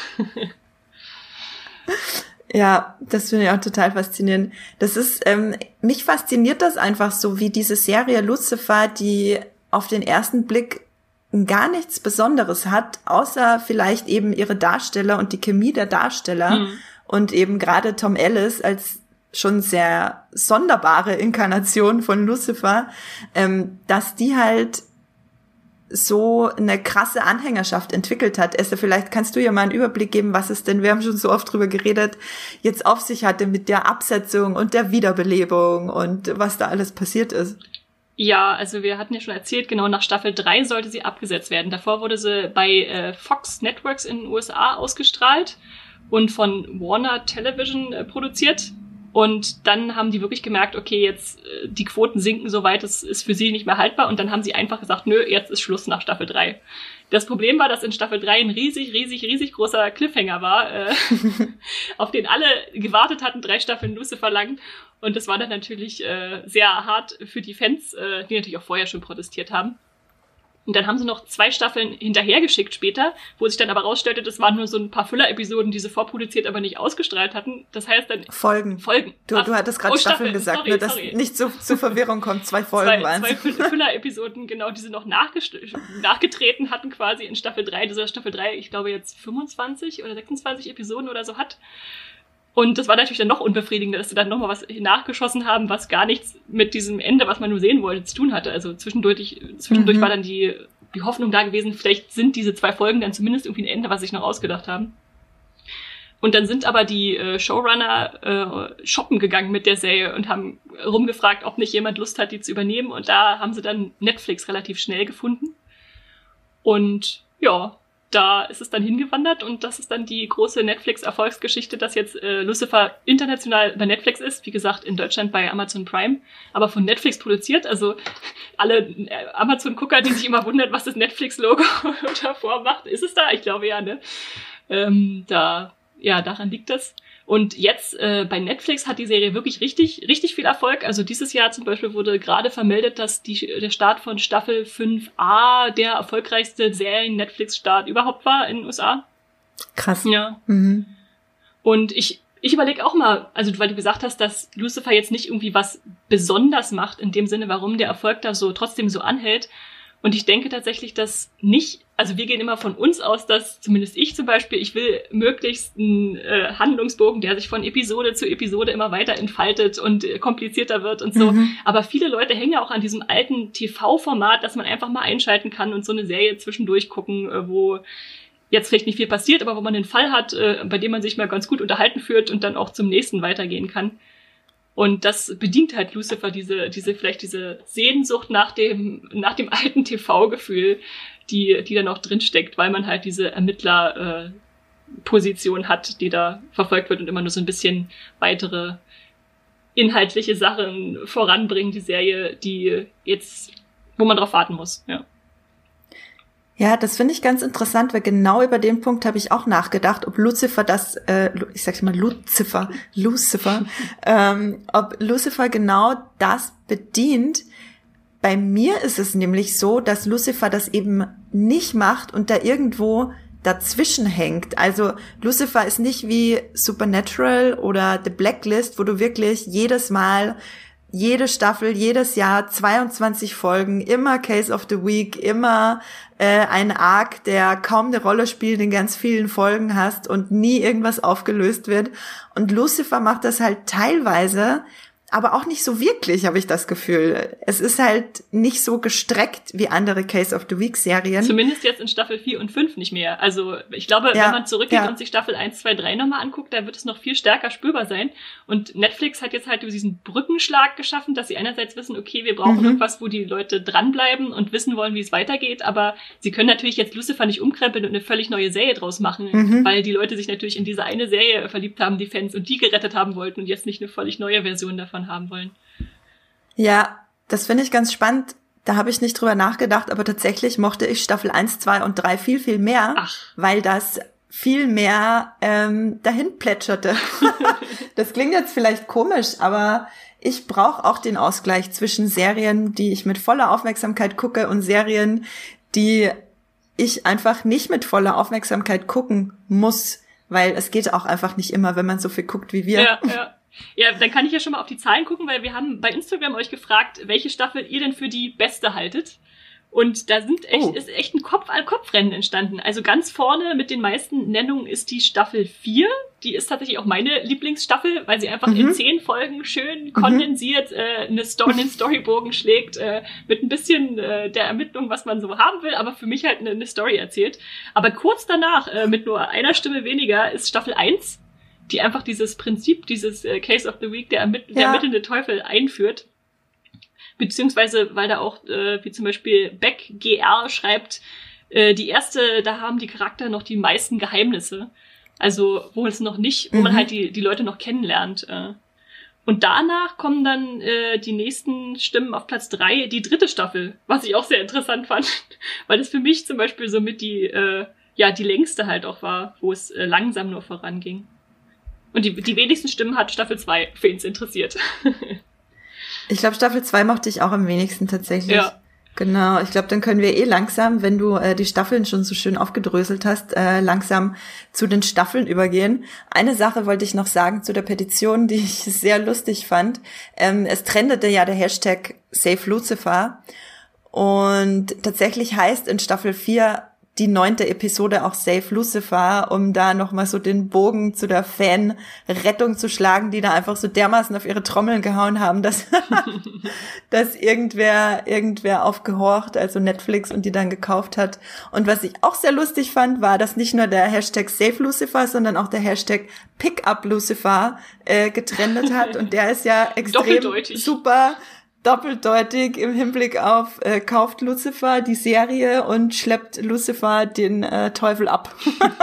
S1: Ja, das finde ich auch total faszinierend. Das ist, ähm, mich fasziniert das einfach so, wie diese Serie Lucifer, die auf den ersten Blick gar nichts Besonderes hat, außer vielleicht eben ihre Darsteller und die Chemie der Darsteller hm. und eben gerade Tom Ellis als schon sehr sonderbare Inkarnation von Lucifer, ähm, dass die halt so eine krasse Anhängerschaft entwickelt hat. Esther, vielleicht kannst du ja mal einen Überblick geben, was es denn, wir haben schon so oft drüber geredet, jetzt auf sich hatte mit der Absetzung und der Wiederbelebung und was da alles passiert ist.
S2: Ja, also wir hatten ja schon erzählt, genau nach Staffel drei sollte sie abgesetzt werden. Davor wurde sie bei äh, Fox Networks in den U S A ausgestrahlt und von Warner Television äh, produziert. Und dann haben die wirklich gemerkt, okay, jetzt äh, die Quoten sinken so weit, das ist für sie nicht mehr haltbar. Und dann haben sie einfach gesagt, nö, jetzt ist Schluss nach Staffel drei. Das Problem war, dass in Staffel drei ein riesig, riesig, riesig großer Cliffhanger war, äh, auf den alle gewartet hatten, drei Staffeln Lucifer lang. Und das war dann natürlich äh, sehr hart für die Fans, äh, die natürlich auch vorher schon protestiert haben. Und dann haben sie noch zwei Staffeln hinterhergeschickt später, wo sich dann aber rausstellte, das waren nur so ein paar Füller-Episoden, die sie vorproduziert, aber nicht ausgestrahlt hatten. Das heißt dann...
S1: Folgen.
S2: Folgen.
S1: Du, du hattest gerade
S2: oh,
S1: Staffeln
S2: Staffel,
S1: gesagt,
S2: sorry,
S1: nur dass
S2: sorry.
S1: nicht zu, zu Verwirrung kommt. Zwei Folgen waren
S2: Zwei, zwei Füller-Episoden, genau, die sie noch nachgetreten hatten quasi in Staffel drei. Das ist Staffel drei, ich glaube jetzt fünfundzwanzig oder sechsundzwanzig Episoden oder so hat. Und das war natürlich dann noch unbefriedigender, dass sie dann nochmal was nachgeschossen haben, was gar nichts mit diesem Ende, was man nur sehen wollte, zu tun hatte. Also zwischendurch, zwischendurch mhm. war dann die... die Hoffnung da gewesen, vielleicht sind diese zwei Folgen dann zumindest irgendwie ein Ende, was sie sich noch ausgedacht haben. Und dann sind aber die äh, Showrunner äh, shoppen gegangen mit der Serie und haben rumgefragt, ob nicht jemand Lust hat, die zu übernehmen. Und da haben sie dann Netflix relativ schnell gefunden. Und ja, da ist es dann hingewandert und das ist dann die große Netflix-Erfolgsgeschichte, dass jetzt äh, Lucifer international bei Netflix ist, wie gesagt in Deutschland bei Amazon Prime, aber von Netflix produziert, also alle äh, Amazon-Gucker, die sich immer wundern, was das Netflix-Logo davor macht, ist es da? Ich glaube ja, ne? Ähm, da, ja, daran liegt das. Und jetzt äh, bei Netflix hat die Serie wirklich richtig, richtig viel Erfolg. Also dieses Jahr zum Beispiel wurde gerade vermeldet, dass die, der Start von Staffel fünf a der erfolgreichste Serien-Netflix-Start überhaupt war in den U S A.
S1: Krass.
S2: Ja.
S1: Mhm.
S2: Und ich, ich überlege auch mal, also weil du gesagt hast, dass Lucifer jetzt nicht irgendwie was besonders macht, in dem Sinne, warum der Erfolg da so trotzdem so anhält. Und ich denke tatsächlich, dass nicht, also wir gehen immer von uns aus, dass zumindest ich zum Beispiel, ich will möglichst einen äh, Handlungsbogen, der sich von Episode zu Episode immer weiter entfaltet und äh, komplizierter wird und so. Mhm. Aber viele Leute hängen ja auch an diesem alten T V-Format, dass man einfach mal einschalten kann und so eine Serie zwischendurch gucken, äh, wo jetzt vielleicht nicht viel passiert, aber wo man einen Fall hat, äh, bei dem man sich mal ganz gut unterhalten fühlt und dann auch zum nächsten weitergehen kann. Und das bedient halt Lucifer, diese, diese, vielleicht diese Sehnsucht nach dem, nach dem alten T V-Gefühl, die, die dann auch drinsteckt, weil man halt diese Ermittler-Position äh, hat, die da verfolgt wird und immer nur so ein bisschen weitere inhaltliche Sachen voranbringen, die Serie, die jetzt, wo man drauf warten muss, ja.
S1: Ja, das finde ich ganz interessant, weil genau über den Punkt habe ich auch nachgedacht, ob Lucifer das, äh, ich sag's mal Lucifer, Lucifer, ähm, ob Lucifer genau das bedient. Bei mir ist es nämlich so, dass Lucifer das eben nicht macht und da irgendwo dazwischen hängt. Also Lucifer ist nicht wie Supernatural oder The Blacklist, wo du wirklich jedes Mal jede Staffel, jedes Jahr zweiundzwanzig Folgen, immer Case of the Week, immer äh, ein Arc, der kaum eine Rolle spielt, in ganz vielen Folgen hast und nie irgendwas aufgelöst wird. Und Lucifer macht das halt teilweise, aber auch nicht so wirklich, habe ich das Gefühl. Es ist halt nicht so gestreckt wie andere Case of the Week-Serien.
S2: Zumindest jetzt in Staffel vier und fünf nicht mehr. Also ich glaube, ja, wenn man zurückgeht ja. und sich Staffel eins, zwei, drei nochmal anguckt, da wird es noch viel stärker spürbar sein. Und Netflix hat jetzt halt diesen Brückenschlag geschaffen, dass sie einerseits wissen, okay, wir brauchen mhm. irgendwas, wo die Leute dranbleiben und wissen wollen, wie es weitergeht. Aber sie können natürlich jetzt Lucifer nicht umkrempeln und eine völlig neue Serie draus machen, mhm. weil die Leute sich natürlich in diese eine Serie verliebt haben, die Fans, und die gerettet haben wollten und jetzt nicht eine völlig neue Version davon haben wollen.
S1: Ja, das finde ich ganz spannend. Da habe ich nicht drüber nachgedacht, aber tatsächlich mochte ich Staffel eins, zwei und drei viel, viel mehr,
S2: Ach.
S1: weil das viel mehr ähm, dahin plätscherte. Das klingt jetzt vielleicht komisch, aber ich brauche auch den Ausgleich zwischen Serien, die ich mit voller Aufmerksamkeit gucke, und Serien, die ich einfach nicht mit voller Aufmerksamkeit gucken muss, weil es geht auch einfach nicht immer, wenn man so viel guckt wie wir.
S2: Ja, ja. Ja, dann kann ich ja schon mal auf die Zahlen gucken, weil wir haben bei Instagram euch gefragt, welche Staffel ihr denn für die beste haltet. Und da sind echt, oh. ist echt ein Kopf-an-Kopf-Rennen entstanden. Also ganz vorne mit den meisten Nennungen ist die Staffel vier. Die ist tatsächlich auch meine Lieblingsstaffel, weil sie einfach mhm. in zehn Folgen schön kondensiert mhm. äh, eine Story, einen Storybogen schlägt, äh, mit ein bisschen äh, der Ermittlung, was man so haben will, aber für mich halt eine, eine Story erzählt. Aber kurz danach, äh, mit nur einer Stimme weniger, ist Staffel eins, die einfach dieses Prinzip, dieses äh, Case of the Week, der, ermitt- ja. der ermittelnde Teufel einführt. Beziehungsweise, weil da auch, äh, wie zum Beispiel Beck G R schreibt, äh, die erste, da haben die Charakter noch die meisten Geheimnisse. Also, wo es noch nicht, wo mhm. man halt die, die Leute noch kennenlernt. Äh. Und danach kommen dann äh, die nächsten Stimmen auf Platz drei, die dritte Staffel, was ich auch sehr interessant fand, weil es für mich zum Beispiel so mit die, äh, ja, die längste halt auch war, wo es äh, langsam nur voranging. Und die, die wenigsten Stimmen hat Staffel zwei, für ins interessiert.
S1: Ich glaube, Staffel zwei mochte ich auch am wenigsten tatsächlich.
S2: Ja.
S1: Genau, ich glaube, dann können wir eh langsam, wenn du äh, die Staffeln schon so schön aufgedröselt hast, äh, langsam zu den Staffeln übergehen. Eine Sache wollte ich noch sagen zu der Petition, die ich sehr lustig fand. Ähm, es trendete ja der Hashtag Save Lucifer und tatsächlich heißt in Staffel vier die neunte Episode auch Save Lucifer, um da nochmal so den Bogen zu der Fan-Rettung zu schlagen, die da einfach so dermaßen auf ihre Trommeln gehauen haben, dass, dass irgendwer, irgendwer aufgehorcht, also Netflix, und die dann gekauft hat. Und was ich auch sehr lustig fand, war, dass nicht nur der Hashtag Save Lucifer, sondern auch der Hashtag Pickup Lucifer äh, getrendet hat. Und der ist ja extrem super doppeldeutig im Hinblick auf äh, kauft Lucifer die Serie und schleppt Lucifer den äh, Teufel ab.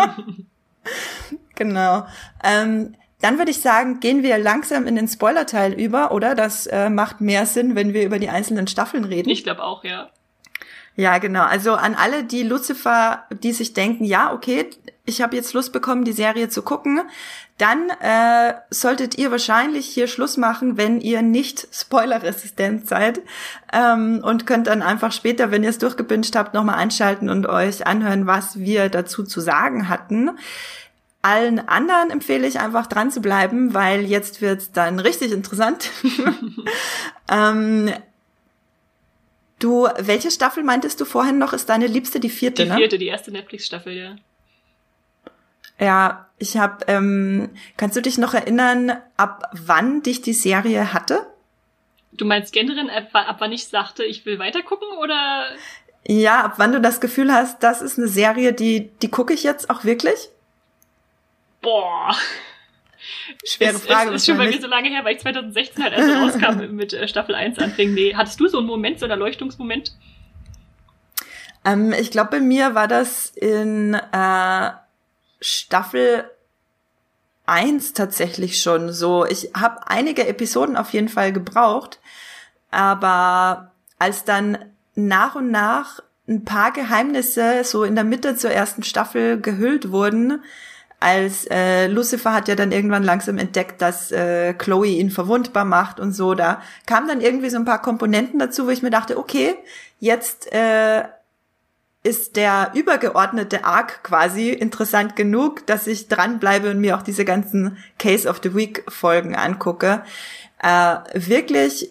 S1: Genau. Ähm, dann würde ich sagen, gehen wir langsam in den Spoiler-Teil über, oder? Das äh, macht mehr Sinn, wenn wir über die einzelnen Staffeln reden.
S2: Ich glaube auch, ja.
S1: Ja, genau. Also an alle, die Lucifer, die sich denken, ja, okay, ich habe jetzt Lust bekommen, die Serie zu gucken, dann äh, solltet ihr wahrscheinlich hier Schluss machen, wenn ihr nicht spoilerresistent seid, ähm, und könnt dann einfach später, wenn ihr es durchgebinged habt, nochmal einschalten und euch anhören, was wir dazu zu sagen hatten. Allen anderen empfehle ich einfach dran zu bleiben, weil jetzt wird's dann richtig interessant. ähm, Du, welche Staffel meintest du vorhin noch, ist deine liebste, die vierte, ne?
S2: Die vierte, die erste Netflix-Staffel, ja.
S1: Ja, ich habe, ähm, kannst du dich noch erinnern, ab wann dich die Serie hatte?
S2: Du meinst generell, ab, ab wann ich sagte, ich will weitergucken, oder?
S1: Ja, ab wann du das Gefühl hast, das ist eine Serie, die, die gucke ich jetzt auch wirklich?
S2: Boah.
S1: Schwere
S2: es,
S1: Frage.
S2: Es ist schon bei mir so lange her, weil ich zwanzig sechzehn halt erst rauskam mit äh, Staffel eins anfing. Nee, hattest du so einen Moment, so einen Erleuchtungsmoment?
S1: Ähm, ich glaube, bei mir war das in äh, Staffel eins tatsächlich schon so. Ich habe einige Episoden auf jeden Fall gebraucht, aber als dann nach und nach ein paar Geheimnisse so in der Mitte zur ersten Staffel gehüllt wurden, als äh, Lucifer hat ja dann irgendwann langsam entdeckt, dass äh, Chloe ihn verwundbar macht und so, da kamen dann irgendwie so ein paar Komponenten dazu, wo ich mir dachte, okay, jetzt äh, ist der übergeordnete Arc quasi interessant genug, dass ich dranbleibe und mir auch diese ganzen Case of the Week Folgen angucke. Äh, wirklich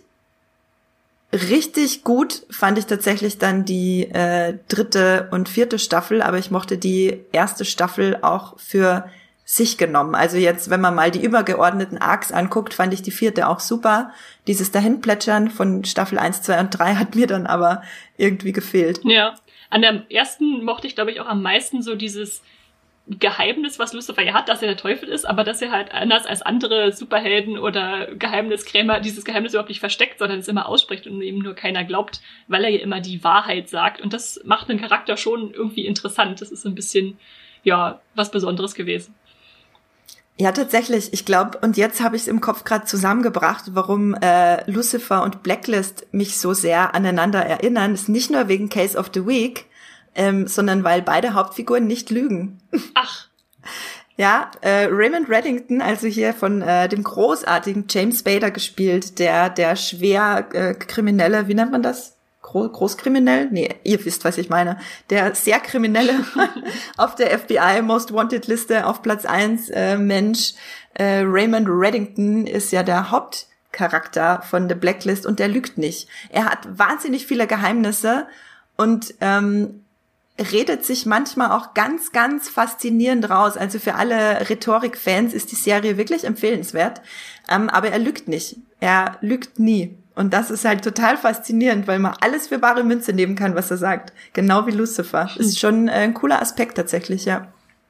S1: richtig gut fand ich tatsächlich dann die äh, dritte und vierte Staffel, aber ich mochte die erste Staffel auch für sich genommen. Also jetzt, wenn man mal die übergeordneten Arcs anguckt, fand ich die vierte auch super. Dieses Dahinplätschern von Staffel eins, zwei und drei hat mir dann aber irgendwie gefehlt.
S2: Ja, an der ersten mochte ich, glaube ich, auch am meisten so dieses Geheimnis, was Lucifer ja hat, dass er der Teufel ist, aber dass er halt anders als andere Superhelden oder Geheimniskrämer dieses Geheimnis überhaupt nicht versteckt, sondern es immer ausspricht und ihm nur keiner glaubt, weil er ja immer die Wahrheit sagt. Und das macht einen Charakter schon irgendwie interessant. Das ist so ein bisschen, ja, was Besonderes gewesen.
S1: Ja, tatsächlich. Ich glaube, und jetzt habe ich es im Kopf gerade zusammengebracht, warum äh, Lucifer und Blacklist mich so sehr aneinander erinnern. Ist nicht nur wegen Case of the Week, Ähm, sondern weil beide Hauptfiguren nicht lügen.
S2: Ach.
S1: Ja, äh, Raymond Reddington, also hier von äh, dem großartigen James Spader gespielt, der der schwer äh, Kriminelle, wie nennt man das? Gro- Großkriminell? Nee, ihr wisst, was ich meine. Der sehr Kriminelle auf der F B I Most Wanted Liste auf Platz eins äh, Mensch. Äh, Raymond Reddington ist ja der Hauptcharakter von The Blacklist und der lügt nicht. Er hat wahnsinnig viele Geheimnisse und ähm, redet sich manchmal auch ganz, ganz faszinierend raus. Also für alle Rhetorik-Fans ist die Serie wirklich empfehlenswert. Ähm, aber er lügt nicht. Er lügt nie. Und das ist halt total faszinierend, weil man alles für bare Münze nehmen kann, was er sagt. Genau wie Lucifer. Ist schon äh, ein cooler Aspekt tatsächlich, ja.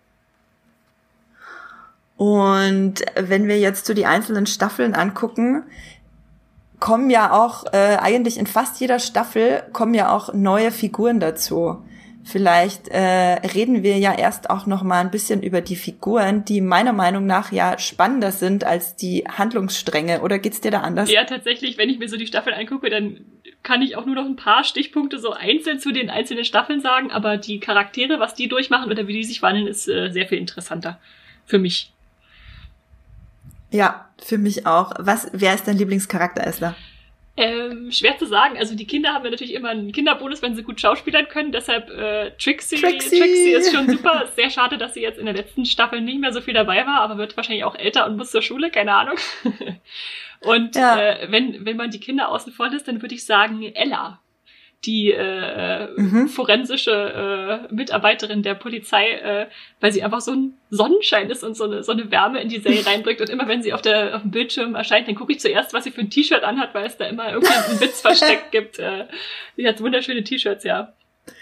S1: Und wenn wir jetzt so die einzelnen Staffeln angucken, kommen ja auch, äh, eigentlich in fast jeder Staffel kommen ja auch neue Figuren dazu. Vielleicht äh, reden wir ja erst auch noch mal ein bisschen über die Figuren, die meiner Meinung nach ja spannender sind als die Handlungsstränge. Oder geht's dir da anders?
S2: Ja, tatsächlich, wenn ich mir so die Staffeln angucke, dann kann ich auch nur noch ein paar Stichpunkte so einzeln zu den einzelnen Staffeln sagen. Aber die Charaktere, was die durchmachen oder wie die sich wandeln, ist äh, sehr viel interessanter für mich.
S1: Ja, für mich auch. Was, wer ist dein Lieblingscharakter, Esther?
S2: Ähm, schwer zu sagen. Also die Kinder haben ja natürlich immer einen Kinderbonus, wenn sie gut schauspielern können. Deshalb äh, Trixie. Trixie. Trixie ist schon super. Sehr schade, dass sie jetzt in der letzten Staffel nicht mehr so viel dabei war, aber wird wahrscheinlich auch älter und muss zur Schule, keine Ahnung. Und ja. äh, wenn wenn man die Kinder außen vor lässt, dann würde ich sagen Ella, die äh, mhm. forensische äh, Mitarbeiterin der Polizei, äh, weil sie einfach so ein Sonnenschein ist und so eine, so eine Wärme in die Serie reinbringt. Und immer wenn sie auf, der, auf dem Bildschirm erscheint, dann gucke ich zuerst, was sie für ein T-Shirt anhat, weil es da immer irgendwie einen Witz versteckt gibt. Äh, sie hat wunderschöne T-Shirts, ja.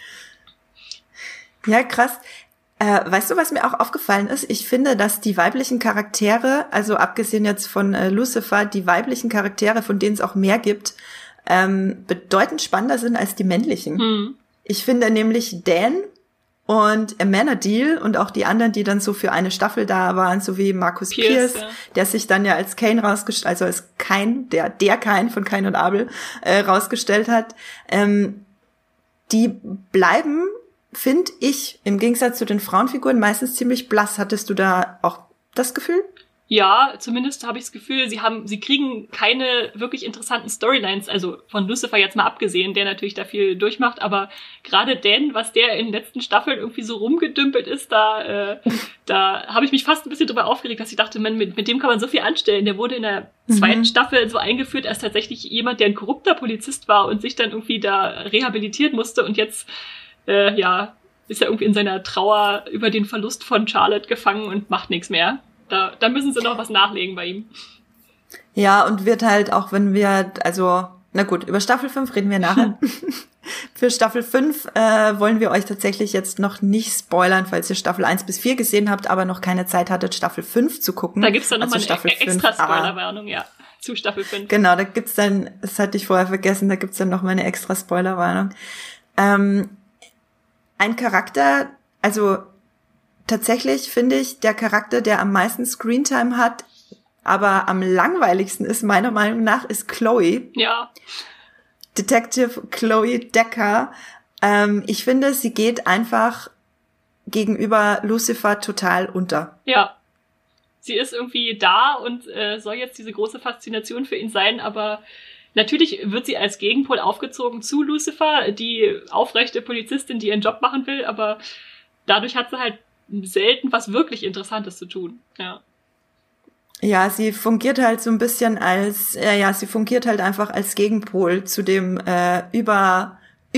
S1: Ja, krass. Äh, weißt du, was mir auch aufgefallen ist? Ich finde, dass die weiblichen Charaktere, also abgesehen jetzt von äh, Lucifer, die weiblichen Charaktere, von denen es auch mehr gibt, ähm, bedeutend spannender sind als die männlichen. Hm. Ich finde nämlich Dan und Amenadiel und auch die anderen, die dann so für eine Staffel da waren, so wie Marcus Pierce, Pierce ja. der sich dann ja als Cain rausgestellt, also als Cain, der der Cain von Cain und Abel äh, rausgestellt hat, ähm, die bleiben, finde ich, im Gegensatz zu den Frauenfiguren meistens ziemlich blass. Hattest du da auch das Gefühl?
S2: Ja, zumindest habe ich das Gefühl, sie haben, sie kriegen keine wirklich interessanten Storylines, also von Lucifer jetzt mal abgesehen, der natürlich da viel durchmacht, aber gerade Dan, was der in den letzten Staffeln irgendwie so rumgedümpelt ist, da, äh, da habe ich mich fast ein bisschen drüber aufgeregt, dass ich dachte, man, mit, mit dem kann man so viel anstellen. Der wurde in der zweiten mhm. Staffel so eingeführt als tatsächlich jemand, der ein korrupter Polizist war und sich dann irgendwie da rehabilitieren musste und jetzt, äh, ja, ist er irgendwie in seiner Trauer über den Verlust von Charlotte gefangen und macht nichts mehr. Da, da müssen sie noch was nachlegen bei ihm.
S1: Ja, und wird halt auch, wenn wir, also, na gut, über Staffel fünf reden wir nachher. Für Staffel fünf äh, wollen wir euch tatsächlich jetzt noch nicht spoilern, falls ihr Staffel eins bis vier gesehen habt, aber noch keine Zeit hattet, Staffel fünf zu gucken.
S2: Da gibt's dann nochmal
S1: also
S2: eine extra Spoilerwarnung, ja, zu Staffel fünf.
S1: Genau, da gibt's dann, das hatte ich vorher vergessen, da gibt's dann nochmal eine extra Spoilerwarnung. Ähm, ein Charakter, also tatsächlich finde ich, der Charakter, der am meisten Screentime hat, aber am langweiligsten ist, meiner Meinung nach, ist Chloe.
S2: Ja.
S1: Detective Chloe Decker. Ähm, ich finde, sie geht einfach gegenüber Lucifer total unter.
S2: Ja. Sie ist irgendwie da und äh, soll jetzt diese große Faszination für ihn sein, aber natürlich wird sie als Gegenpol aufgezogen zu Lucifer, die aufrechte Polizistin, die ihren Job machen will, aber dadurch hat sie halt selten was wirklich Interessantes zu tun, ja.
S1: Ja, sie fungiert halt so ein bisschen als, äh, ja, sie fungiert halt einfach als Gegenpol zu dem äh, über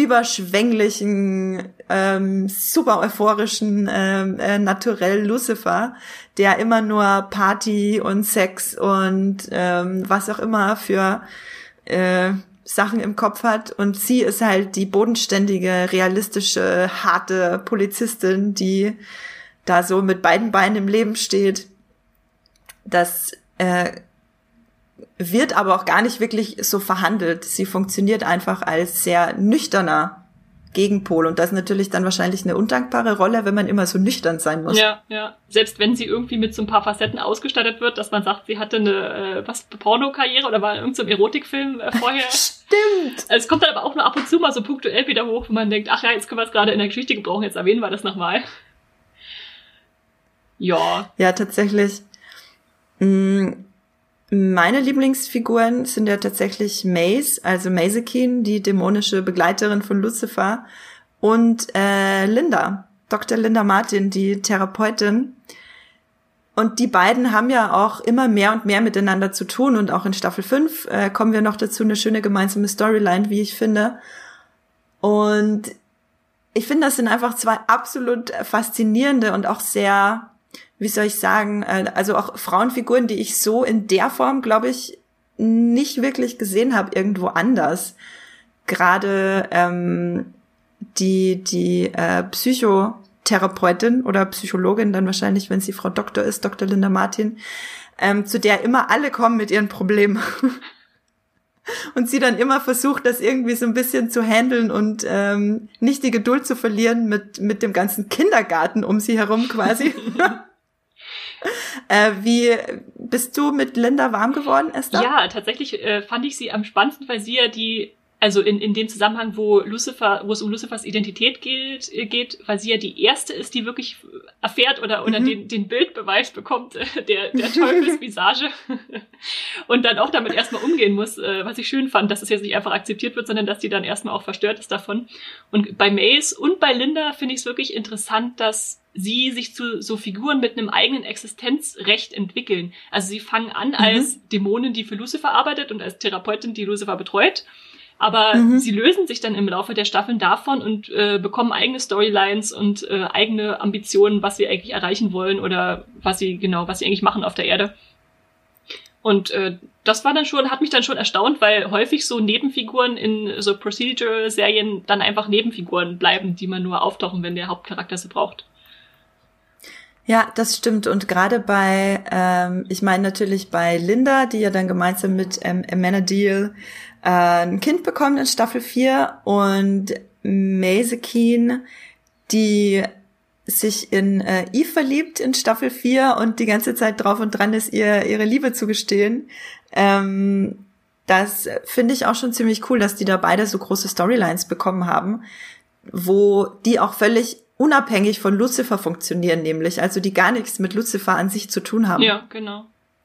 S1: überschwänglichen, ähm, super euphorischen ähm, äh, Naturell Lucifer, der immer nur Party und Sex und ähm, was auch immer für äh, Sachen im Kopf hat, und sie ist halt die bodenständige, realistische, harte Polizistin, die da so mit beiden Beinen im Leben steht. Das äh, wird aber auch gar nicht wirklich so verhandelt. Sie funktioniert einfach als sehr nüchterner Gegenpol, und das ist natürlich dann wahrscheinlich eine undankbare Rolle, wenn man immer so nüchtern sein muss.
S2: Ja, ja. Selbst wenn sie irgendwie mit so ein paar Facetten ausgestattet wird, dass man sagt, sie hatte eine äh, was Pornokarriere oder war in irgendeinem Erotikfilm äh, vorher.
S1: Stimmt.
S2: Also es kommt dann aber auch nur ab und zu mal so punktuell wieder hoch, wo man denkt, ach ja, jetzt können wir es gerade in der Geschichte gebrauchen, jetzt erwähnen wir das nochmal. Ja.
S1: Ja, tatsächlich. Meine Lieblingsfiguren sind ja tatsächlich Maze, also Mazikeen, die dämonische Begleiterin von Lucifer, und äh, Linda, Doktor Linda Martin, die Therapeutin. Und die beiden haben ja auch immer mehr und mehr miteinander zu tun, und auch in Staffel fünf äh, kommen wir noch dazu, eine schöne gemeinsame Storyline, wie ich finde. Und ich finde, das sind einfach zwei absolut faszinierende und auch sehr, wie soll ich sagen, also auch Frauenfiguren, die ich so in der Form, glaube ich, nicht wirklich gesehen habe irgendwo anders. Gerade ähm, die die äh, Psychotherapeutin oder Psychologin dann wahrscheinlich, wenn sie Frau Doktor ist, Doktor Linda Martin, ähm, zu der immer alle kommen mit ihren Problemen. Und sie dann immer versucht, das irgendwie so ein bisschen zu handeln und ähm, nicht die Geduld zu verlieren mit mit dem ganzen Kindergarten um sie herum quasi. Äh, wie bist du mit Linda warm geworden, Esther?
S2: Ja, tatsächlich äh, fand ich sie am spannendsten, weil sie ja die also in, in dem Zusammenhang, wo Lucifer, wo es um Lucifers Identität geht, geht, weil sie ja die erste ist, die wirklich erfährt oder, oder mhm. den, den Bildbeweis bekommt, der, der Teufelsvisage und dann auch damit erstmal umgehen muss, was ich schön fand, dass es jetzt nicht einfach akzeptiert wird, sondern dass die dann erstmal auch verstört ist davon. Und bei Mace und bei Linda finde ich es wirklich interessant, dass sie sich zu so Figuren mit einem eigenen Existenzrecht entwickeln. Also sie fangen an mhm. als Dämonin, die für Lucifer arbeitet und als Therapeutin, die Lucifer betreut. Aber mhm. sie lösen sich dann im Laufe der Staffeln davon und äh, bekommen eigene Storylines und äh, eigene Ambitionen, was sie eigentlich erreichen wollen oder was sie genau, was sie eigentlich machen auf der Erde. Und äh, das war dann schon, hat mich dann schon erstaunt, weil häufig so Nebenfiguren in so Procedural-Serien dann einfach Nebenfiguren bleiben, die man nur auftauchen, wenn der Hauptcharakter sie braucht.
S1: Ja, das stimmt. Und gerade bei, ähm, ich meine natürlich bei Linda, die ja dann gemeinsam mit ähm, Amenadiel äh, ein Kind bekommt in Staffel vier und Mazikeen, die sich in äh, Eve verliebt in Staffel vier und die ganze Zeit drauf und dran ist, ihr ihre Liebe zu gestehen. Ähm, das finde ich auch schon ziemlich cool, dass die da beide so große Storylines bekommen haben, wo die auch völlig unabhängig von Lucifer funktionieren, nämlich, also die gar nichts mit Lucifer an sich zu tun haben.
S2: Ja, genau.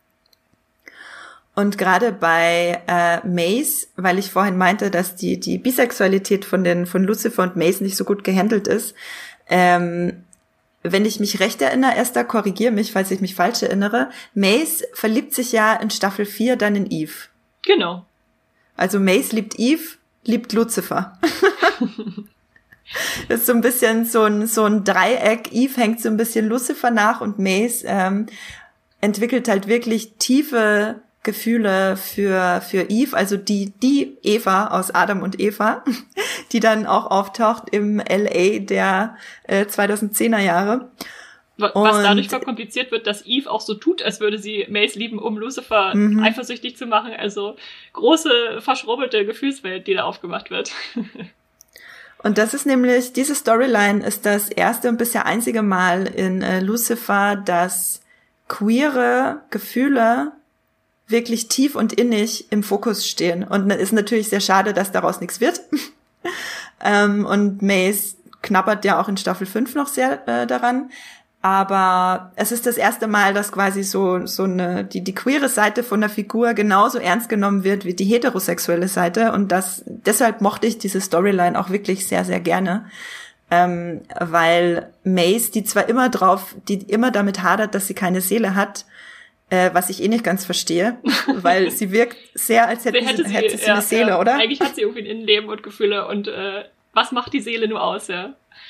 S1: Und gerade bei äh, Mace, weil ich vorhin meinte, dass die die Bisexualität von den von Lucifer und Mace nicht so gut gehandelt ist, ähm, wenn ich mich recht erinnere, Esther, korrigiere mich, falls ich mich falsch erinnere, Mace verliebt sich ja in Staffel vier dann in Eve.
S2: Genau.
S1: Also Mace liebt Eve, liebt Lucifer. Das ist so ein bisschen so ein so ein Dreieck. Eve hängt so ein bisschen Lucifer nach und Mace ähm, entwickelt halt wirklich tiefe Gefühle für für Eve, also die die Eva aus Adam und Eva, die dann auch auftaucht im L A der äh, zweitausendzehner Jahre.
S2: Was und dadurch verkompliziert wird, dass Eve auch so tut, als würde sie Mace lieben, um Lucifer mhm. eifersüchtig zu machen. Also große, verschrubbelte Gefühlswelt, die da aufgemacht wird.
S1: Und das ist nämlich, diese Storyline ist das erste und bisher einzige Mal in äh, Lucifer, dass queere Gefühle wirklich tief und innig im Fokus stehen. Und ist natürlich sehr schade, dass daraus nichts wird. ähm, und Mace knabbert ja auch in Staffel fünf noch sehr äh, daran. Aber es ist das erste Mal, dass quasi so so eine die die queere Seite von der Figur genauso ernst genommen wird wie die heterosexuelle Seite. Und das deshalb mochte ich diese Storyline auch wirklich sehr, sehr gerne. Ähm, weil Mace, die zwar immer drauf, die immer damit hadert, dass sie keine Seele hat, Äh, was ich eh nicht ganz verstehe, weil sie wirkt sehr, als hätte, hätte sie, hätte sie ja, eine Seele,
S2: ja.
S1: oder?
S2: Eigentlich hat sie irgendwie ein Innenleben und Gefühle und äh, was macht die Seele nur aus, ja?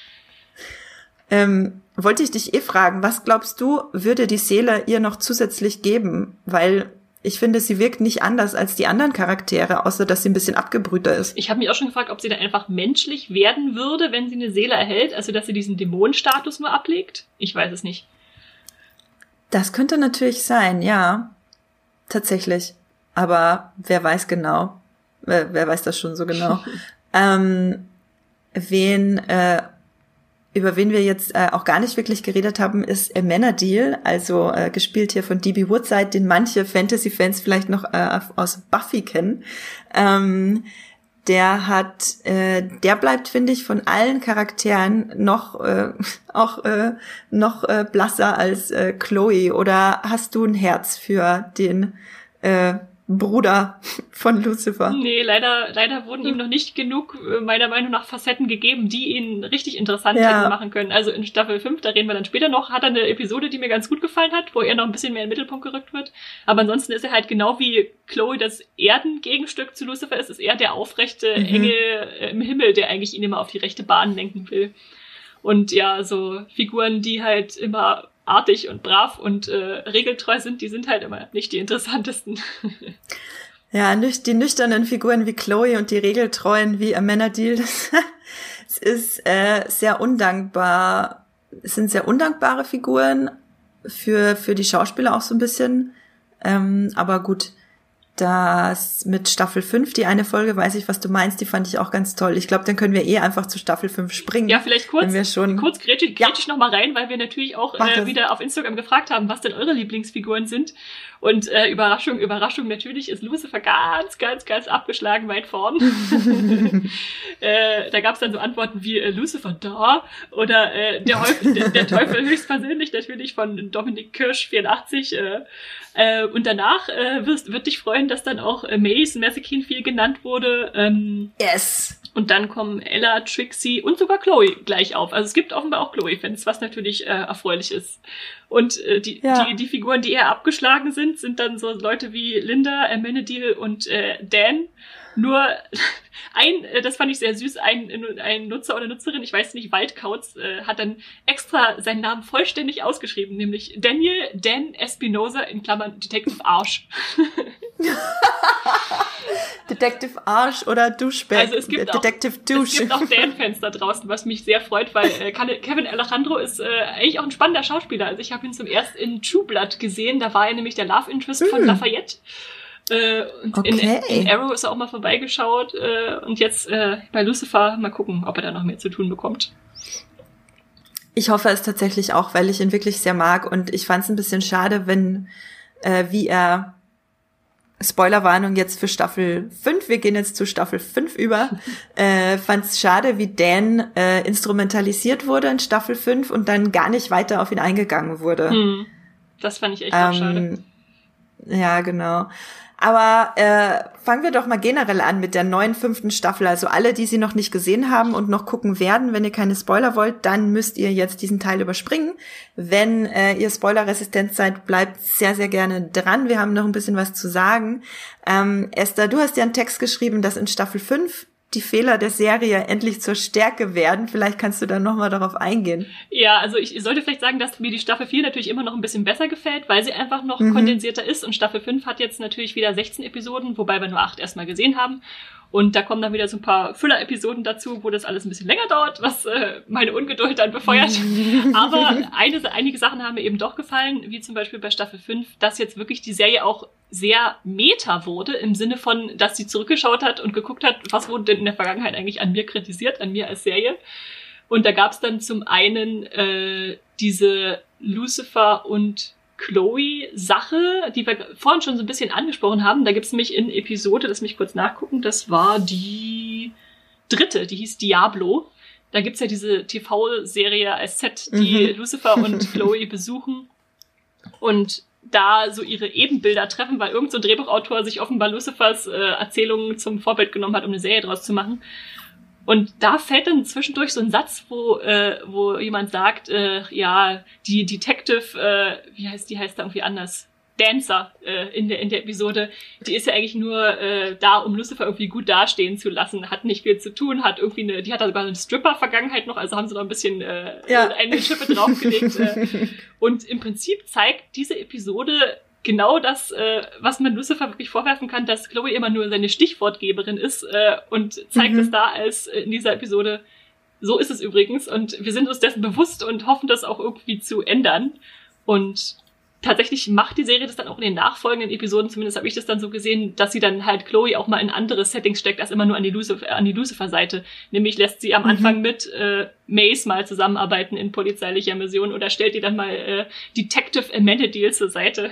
S1: Ähm, wollte ich dich eh fragen, was glaubst du, würde die Seele ihr noch zusätzlich geben? Weil ich finde, sie wirkt nicht anders als die anderen Charaktere, außer dass sie ein bisschen abgebrühter ist.
S2: Ich habe mich auch schon gefragt, ob sie dann einfach menschlich werden würde, wenn sie eine Seele erhält, also dass sie diesen Dämonenstatus nur ablegt. Ich weiß es nicht.
S1: Das könnte natürlich sein, ja. Tatsächlich. Aber wer weiß genau. Wer, wer weiß das schon so genau. ähm, wen, äh, über wen wir jetzt äh, auch gar nicht wirklich geredet haben, ist Amenadiel, also äh, gespielt hier von D B Woodside, den manche Fantasy-Fans vielleicht noch äh, aus Buffy kennen. Ähm, Der hat, äh, der bleibt, finde ich, von allen Charakteren noch äh, auch äh, noch äh, blasser als äh, Chloe. Oder hast du ein Herz für den äh, Bruder von Lucifer?
S2: Nee, leider, leider wurden ihm noch nicht genug, meiner Meinung nach, Facetten gegeben, die ihn richtig interessant
S1: ja.
S2: hätten machen können. Also in Staffel fünf, da reden wir dann später noch, hat er eine Episode, die mir ganz gut gefallen hat, wo er noch ein bisschen mehr in den Mittelpunkt gerückt wird. Aber ansonsten ist er halt genau wie Chloe das Erdengegenstück zu Lucifer ist, ist er der aufrechte mhm. Engel im Himmel, der eigentlich ihn immer auf die rechte Bahn lenken will. Und ja, so Figuren, die halt immer artig und brav und äh, regeltreu sind, die sind halt immer nicht die interessantesten.
S1: Ja, die nüchternen Figuren wie Chloe und die regeltreuen wie Amenadiel, das, das ist äh, sehr undankbar. Es sind sehr undankbare Figuren für für die Schauspieler auch so ein bisschen. Ähm, aber gut, das mit Staffel fünf, die eine Folge, weiß ich, was du meinst, die fand ich auch ganz toll. Ich glaube, dann können wir eh einfach zu Staffel fünf springen.
S2: Ja, vielleicht kurz,
S1: wenn wir schon
S2: kurz grätsch, grätsch ja. ich noch mal rein, weil wir natürlich auch äh, wieder auf Instagram gefragt haben, was denn eure Lieblingsfiguren sind. Und äh, Überraschung, Überraschung, natürlich ist Lucifer ganz, ganz, ganz abgeschlagen weit vorn. äh, da gab es dann so Antworten wie äh, Lucifer da oder äh, der, der, der Teufel höchstpersönlich, natürlich von Dominik Kirsch vierundachtzig. Äh, äh, und danach äh, wirst, wird dich freuen, dass dann auch äh, Mace Mazikeen viel genannt wurde. Ähm,
S1: yes.
S2: Und dann kommen Ella, Trixie und sogar Chloe gleich auf. Also es gibt offenbar auch Chloe-Fans, was natürlich äh, erfreulich ist. Und äh, die, ja. die die Figuren, die eher abgeschlagen sind, sind dann so Leute wie Linda, Amenadiel und äh, Dan. Nur ein, äh, das fand ich sehr süß, ein, ein Nutzer oder Nutzerin, ich weiß nicht, Waldkauz, äh, hat dann extra seinen Namen vollständig ausgeschrieben, nämlich Daniel Dan Espinosa in Klammern Detective Arsch.
S1: Detective Arsch oder Duschbag.
S2: Also es gibt
S1: Detective
S2: auch,
S1: Douche.
S2: Es gibt auch Dan-Fans da draußen, was mich sehr freut, weil äh, Kevin Alejandro ist äh, eigentlich auch ein spannender Schauspieler. Also ich habe ihn zum ersten in True Blood gesehen, da war er nämlich der Love Interest mm. von Lafayette. Äh, und okay. in, in Arrow ist er auch mal vorbeigeschaut äh, und jetzt äh, bei Lucifer mal gucken, ob er da noch mehr zu tun bekommt.
S1: Ich hoffe es tatsächlich auch, weil ich ihn wirklich sehr mag und ich fand es ein bisschen schade, wenn äh, wie er Spoilerwarnung jetzt für Staffel fünf, wir gehen jetzt zu Staffel fünf über, äh, fand es schade, wie Dan äh, instrumentalisiert wurde in Staffel fünf und dann gar nicht weiter auf ihn eingegangen wurde.
S2: Hm. Das fand ich echt
S1: ähm,
S2: auch schade.
S1: Ja, genau. Aber äh, fangen wir doch mal generell an mit der neuen fünften Staffel. Also alle, die sie noch nicht gesehen haben und noch gucken werden, wenn ihr keine Spoiler wollt, dann müsst ihr jetzt diesen Teil überspringen. Wenn äh, ihr spoilerresistent seid, bleibt sehr, sehr gerne dran. Wir haben noch ein bisschen was zu sagen. Ähm, Esther, du hast ja einen Text geschrieben, dass in Staffel fünf die Fehler der Serie endlich zur Stärke werden. Vielleicht kannst du da nochmal darauf eingehen.
S2: Ja, also ich sollte vielleicht sagen, dass mir die Staffel vier natürlich immer noch ein bisschen besser gefällt, weil sie einfach noch mhm. kondensierter ist. Und Staffel fünf hat jetzt natürlich wieder sechzehn Episoden, wobei wir nur acht erstmal gesehen haben. Und da kommen dann wieder so ein paar Füller-Episoden dazu, wo das alles ein bisschen länger dauert, was äh, meine Ungeduld dann befeuert. Aber eine, einige Sachen haben mir eben doch gefallen, wie zum Beispiel bei Staffel fünf, dass jetzt wirklich die Serie auch sehr meta wurde, im Sinne von, dass sie zurückgeschaut hat und geguckt hat, was wurde denn in der Vergangenheit eigentlich an mir kritisiert, an mir als Serie. Und da gab es dann zum einen äh, diese Lucifer und Chloe-Sache, die wir vorhin schon so ein bisschen angesprochen haben. Da gibt es nämlich in Episode, lass mich kurz nachgucken, das war die dritte, die hieß Diablo. Da gibt's ja diese T V-Serie als Set, die mhm. Lucifer und Chloe besuchen und da so ihre Ebenbilder treffen, weil irgend so ein Drehbuchautor sich offenbar Lucifers äh, Erzählungen zum Vorbild genommen hat, um eine Serie draus zu machen. Und da fällt dann zwischendurch so ein Satz, wo äh, wo jemand sagt, äh, ja, die Detective, äh, wie heißt die, heißt da irgendwie anders, Dancer äh, in der in der Episode, die ist ja eigentlich nur äh, da, um Lucifer irgendwie gut dastehen zu lassen, hat nicht viel zu tun, hat irgendwie eine, die hat da sogar eine Stripper-Vergangenheit noch, also haben sie noch ein bisschen äh, ja. eine Schippe draufgelegt. äh. Und im Prinzip zeigt diese Episode genau das, äh, was man Lucifer wirklich vorwerfen kann, dass Chloe immer nur seine Stichwortgeberin ist äh, und zeigt mhm. es da als äh, in dieser Episode, so ist es übrigens und wir sind uns dessen bewusst und hoffen, das auch irgendwie zu ändern. Und tatsächlich macht die Serie das dann auch in den nachfolgenden Episoden, zumindest habe ich das dann so gesehen, dass sie dann halt Chloe auch mal in andere Settings steckt, als immer nur an die Lucifer, an die Lucifer-Seite. Nämlich lässt sie am mhm. Anfang mit äh, Mace mal zusammenarbeiten in polizeilicher Mission oder stellt ihr dann mal äh, Detective Amenadiel zur Seite.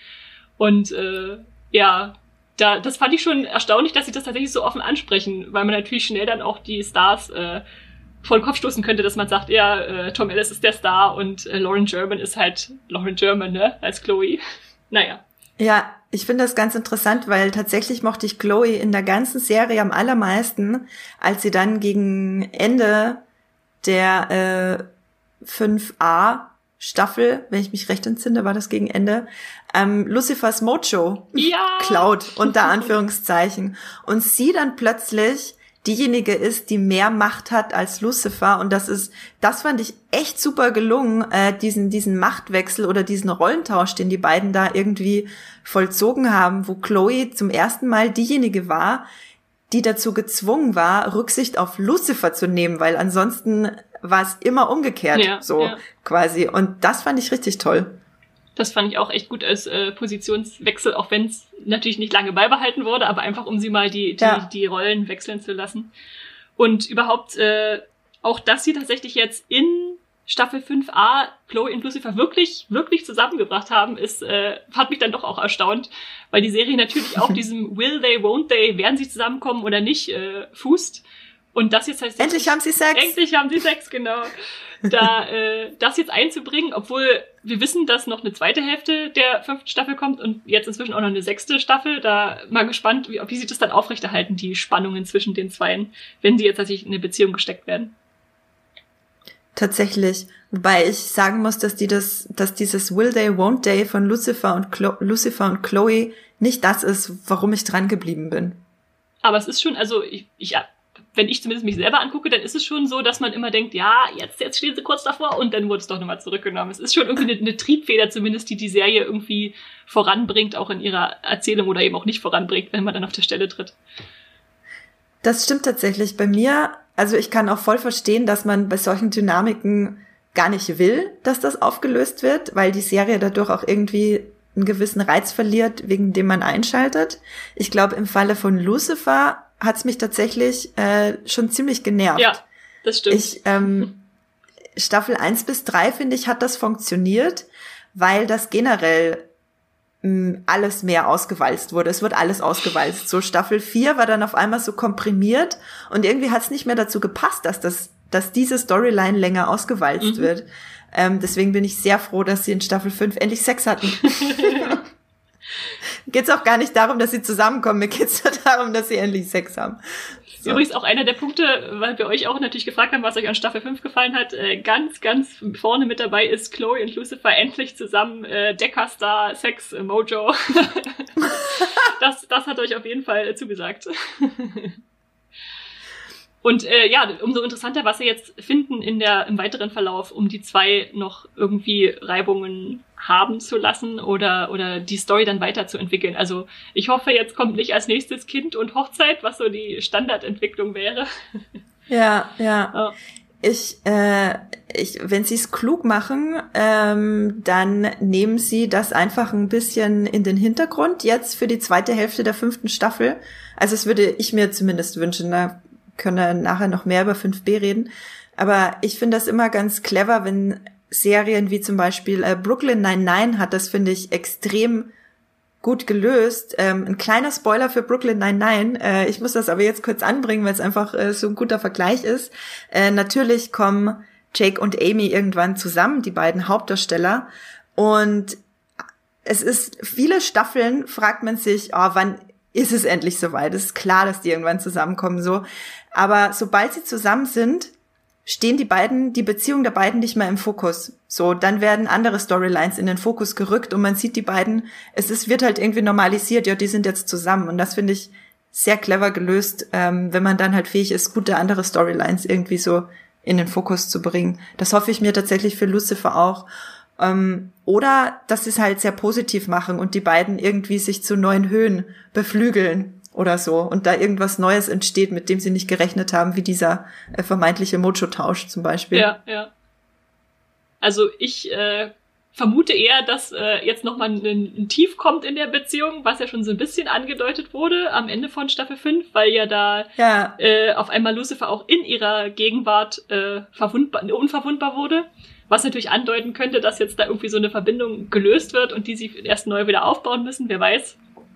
S2: Und äh, ja, da das fand ich schon erstaunlich, dass sie das tatsächlich so offen ansprechen, weil man natürlich schnell dann auch die Stars äh, vor den Kopf stoßen könnte, dass man sagt, ja, äh, Tom Ellis ist der Star und äh, Lauren German ist halt Lauren German, ne, als Chloe. Naja.
S1: Ja, ich finde das ganz interessant, weil tatsächlich mochte ich Chloe in der ganzen Serie am allermeisten, als sie dann gegen Ende der äh, fünf a Staffel, wenn ich mich recht entsinne, war das gegen Ende, ähm, Lucifers Mojo
S2: ja.
S1: klaut, unter Anführungszeichen. Und sie dann plötzlich diejenige ist, die mehr Macht hat als Lucifer. Und das ist, das fand ich echt super gelungen, äh, diesen, diesen Machtwechsel oder diesen Rollentausch, den die beiden da irgendwie vollzogen haben, wo Chloe zum ersten Mal diejenige war, die dazu gezwungen war, Rücksicht auf Lucifer zu nehmen, weil ansonsten war es immer umgekehrt,
S2: ja,
S1: so
S2: ja.
S1: quasi. Und das fand ich richtig toll.
S2: Das fand ich auch echt gut als äh, Positionswechsel, auch wenn es natürlich nicht lange beibehalten wurde, aber einfach, um sie mal die, die, ja. die Rollen wechseln zu lassen. Und überhaupt äh, auch, dass sie tatsächlich jetzt in Staffel fünf a Chloe und Lucifer wirklich, wirklich zusammengebracht haben, ist, äh, hat mich dann doch auch erstaunt, weil die Serie natürlich auf diesem Will they, won't they, werden sie zusammenkommen oder nicht, äh, fußt. Und das jetzt heißt...
S1: Endlich haben sie Sex!
S2: Endlich haben sie Sex, genau. Da, äh, das jetzt einzubringen, obwohl wir wissen, dass noch eine zweite Hälfte der fünften Staffel kommt und jetzt inzwischen auch noch eine sechste Staffel. Da mal gespannt, wie, wie sie das dann aufrechterhalten, die Spannungen zwischen den Zweien, wenn die jetzt tatsächlich in eine Beziehung gesteckt werden.
S1: Tatsächlich. Wobei ich sagen muss, dass die das, dass dieses Will they, won't they von Lucifer und Chlo- Lucifer und Chloe nicht das ist, warum ich dran geblieben bin.
S2: Aber es ist schon, also ich, ich wenn ich zumindest mich selber angucke, dann ist es schon so, dass man immer denkt, ja, jetzt, jetzt stehen sie kurz davor und dann wurde es doch nochmal zurückgenommen. Es ist schon irgendwie eine, eine Triebfeder zumindest, die die Serie irgendwie voranbringt, auch in ihrer Erzählung oder eben auch nicht voranbringt, wenn man dann auf der Stelle tritt.
S1: Das stimmt tatsächlich. Bei mir, also ich kann auch voll verstehen, dass man bei solchen Dynamiken gar nicht will, dass das aufgelöst wird, weil die Serie dadurch auch irgendwie einen gewissen Reiz verliert, wegen dem man einschaltet. Ich glaube, im Falle von Lucifer hat's mich tatsächlich äh, schon ziemlich genervt.
S2: Ja, das stimmt.
S1: Ich, ähm, Staffel eins bis drei, finde ich, hat das funktioniert, weil das generell mh, alles mehr ausgewalzt wurde. Es wird alles ausgewalzt. So Staffel vier war dann auf einmal so komprimiert und irgendwie hat's nicht mehr dazu gepasst, dass das, dass diese Storyline länger ausgewalzt mhm. wird. Ähm, deswegen bin ich sehr froh, dass sie in Staffel fünf endlich Sex hatten. Geht's auch gar nicht darum, dass sie zusammenkommen. Mir geht's nur darum, dass sie endlich Sex haben. So.
S2: Übrigens auch einer der Punkte, weil wir euch auch natürlich gefragt haben, was euch an Staffel fünf gefallen hat, äh, ganz, ganz vorne mit dabei ist Chloe und Lucifer endlich zusammen, äh, Deckerstar, Sex, äh, Mojo. das, das hat euch auf jeden Fall äh, zugesagt. Und äh, ja, umso interessanter, was sie jetzt finden in der im weiteren Verlauf, um die zwei noch irgendwie Reibungen haben zu lassen oder oder die Story dann weiterzuentwickeln. Also ich hoffe, jetzt kommt nicht als nächstes Kind und Hochzeit, was so die Standardentwicklung wäre.
S1: Ja, ja. Oh. Ich, äh, ich, wenn sie es klug machen, ähm, dann nehmen sie das einfach ein bisschen in den Hintergrund jetzt für die zweite Hälfte der fünften Staffel. Also das würde ich mir zumindest wünschen. Da können wir nachher noch mehr über fünf b reden. Aber ich finde das immer ganz clever, wenn Serien wie zum Beispiel äh, Brooklyn Nine-Nine hat das, finde ich, extrem gut gelöst. Ähm, ein kleiner Spoiler für Brooklyn Nine-Nine. Äh, ich muss das aber jetzt kurz anbringen, weil es einfach äh, so ein guter Vergleich ist. Äh, natürlich kommen Jake und Amy irgendwann zusammen, die beiden Hauptdarsteller. Und es ist, viele Staffeln fragt man sich, oh, wann ist es endlich soweit? Es ist klar, dass die irgendwann zusammenkommen, so. Aber sobald sie zusammen sind, stehen die beiden, die Beziehung der beiden nicht mehr im Fokus. So, dann werden andere Storylines in den Fokus gerückt und man sieht die beiden, es ist, wird halt irgendwie normalisiert, ja, die sind jetzt zusammen. Und das finde ich sehr clever gelöst, ähm, wenn man dann halt fähig ist, gute andere Storylines irgendwie so in den Fokus zu bringen. Das hoffe ich mir tatsächlich für Lucifer auch. Ähm, oder, dass sie es halt sehr positiv machen und die beiden irgendwie sich zu neuen Höhen beflügeln oder so und da irgendwas Neues entsteht, mit dem sie nicht gerechnet haben, wie dieser äh, vermeintliche Mojo-Tausch zum Beispiel.
S2: Ja, ja. Also ich äh, vermute eher, dass äh, jetzt nochmal ein, ein Tief kommt in der Beziehung, was ja schon so ein bisschen angedeutet wurde am Ende von Staffel fünf, weil ja da
S1: ja. Äh,
S2: auf einmal Lucifer auch in ihrer Gegenwart äh, verwundbar, unverwundbar wurde. Was natürlich andeuten könnte, dass jetzt da irgendwie so eine Verbindung gelöst wird und die sie erst neu wieder aufbauen müssen, wer weiß.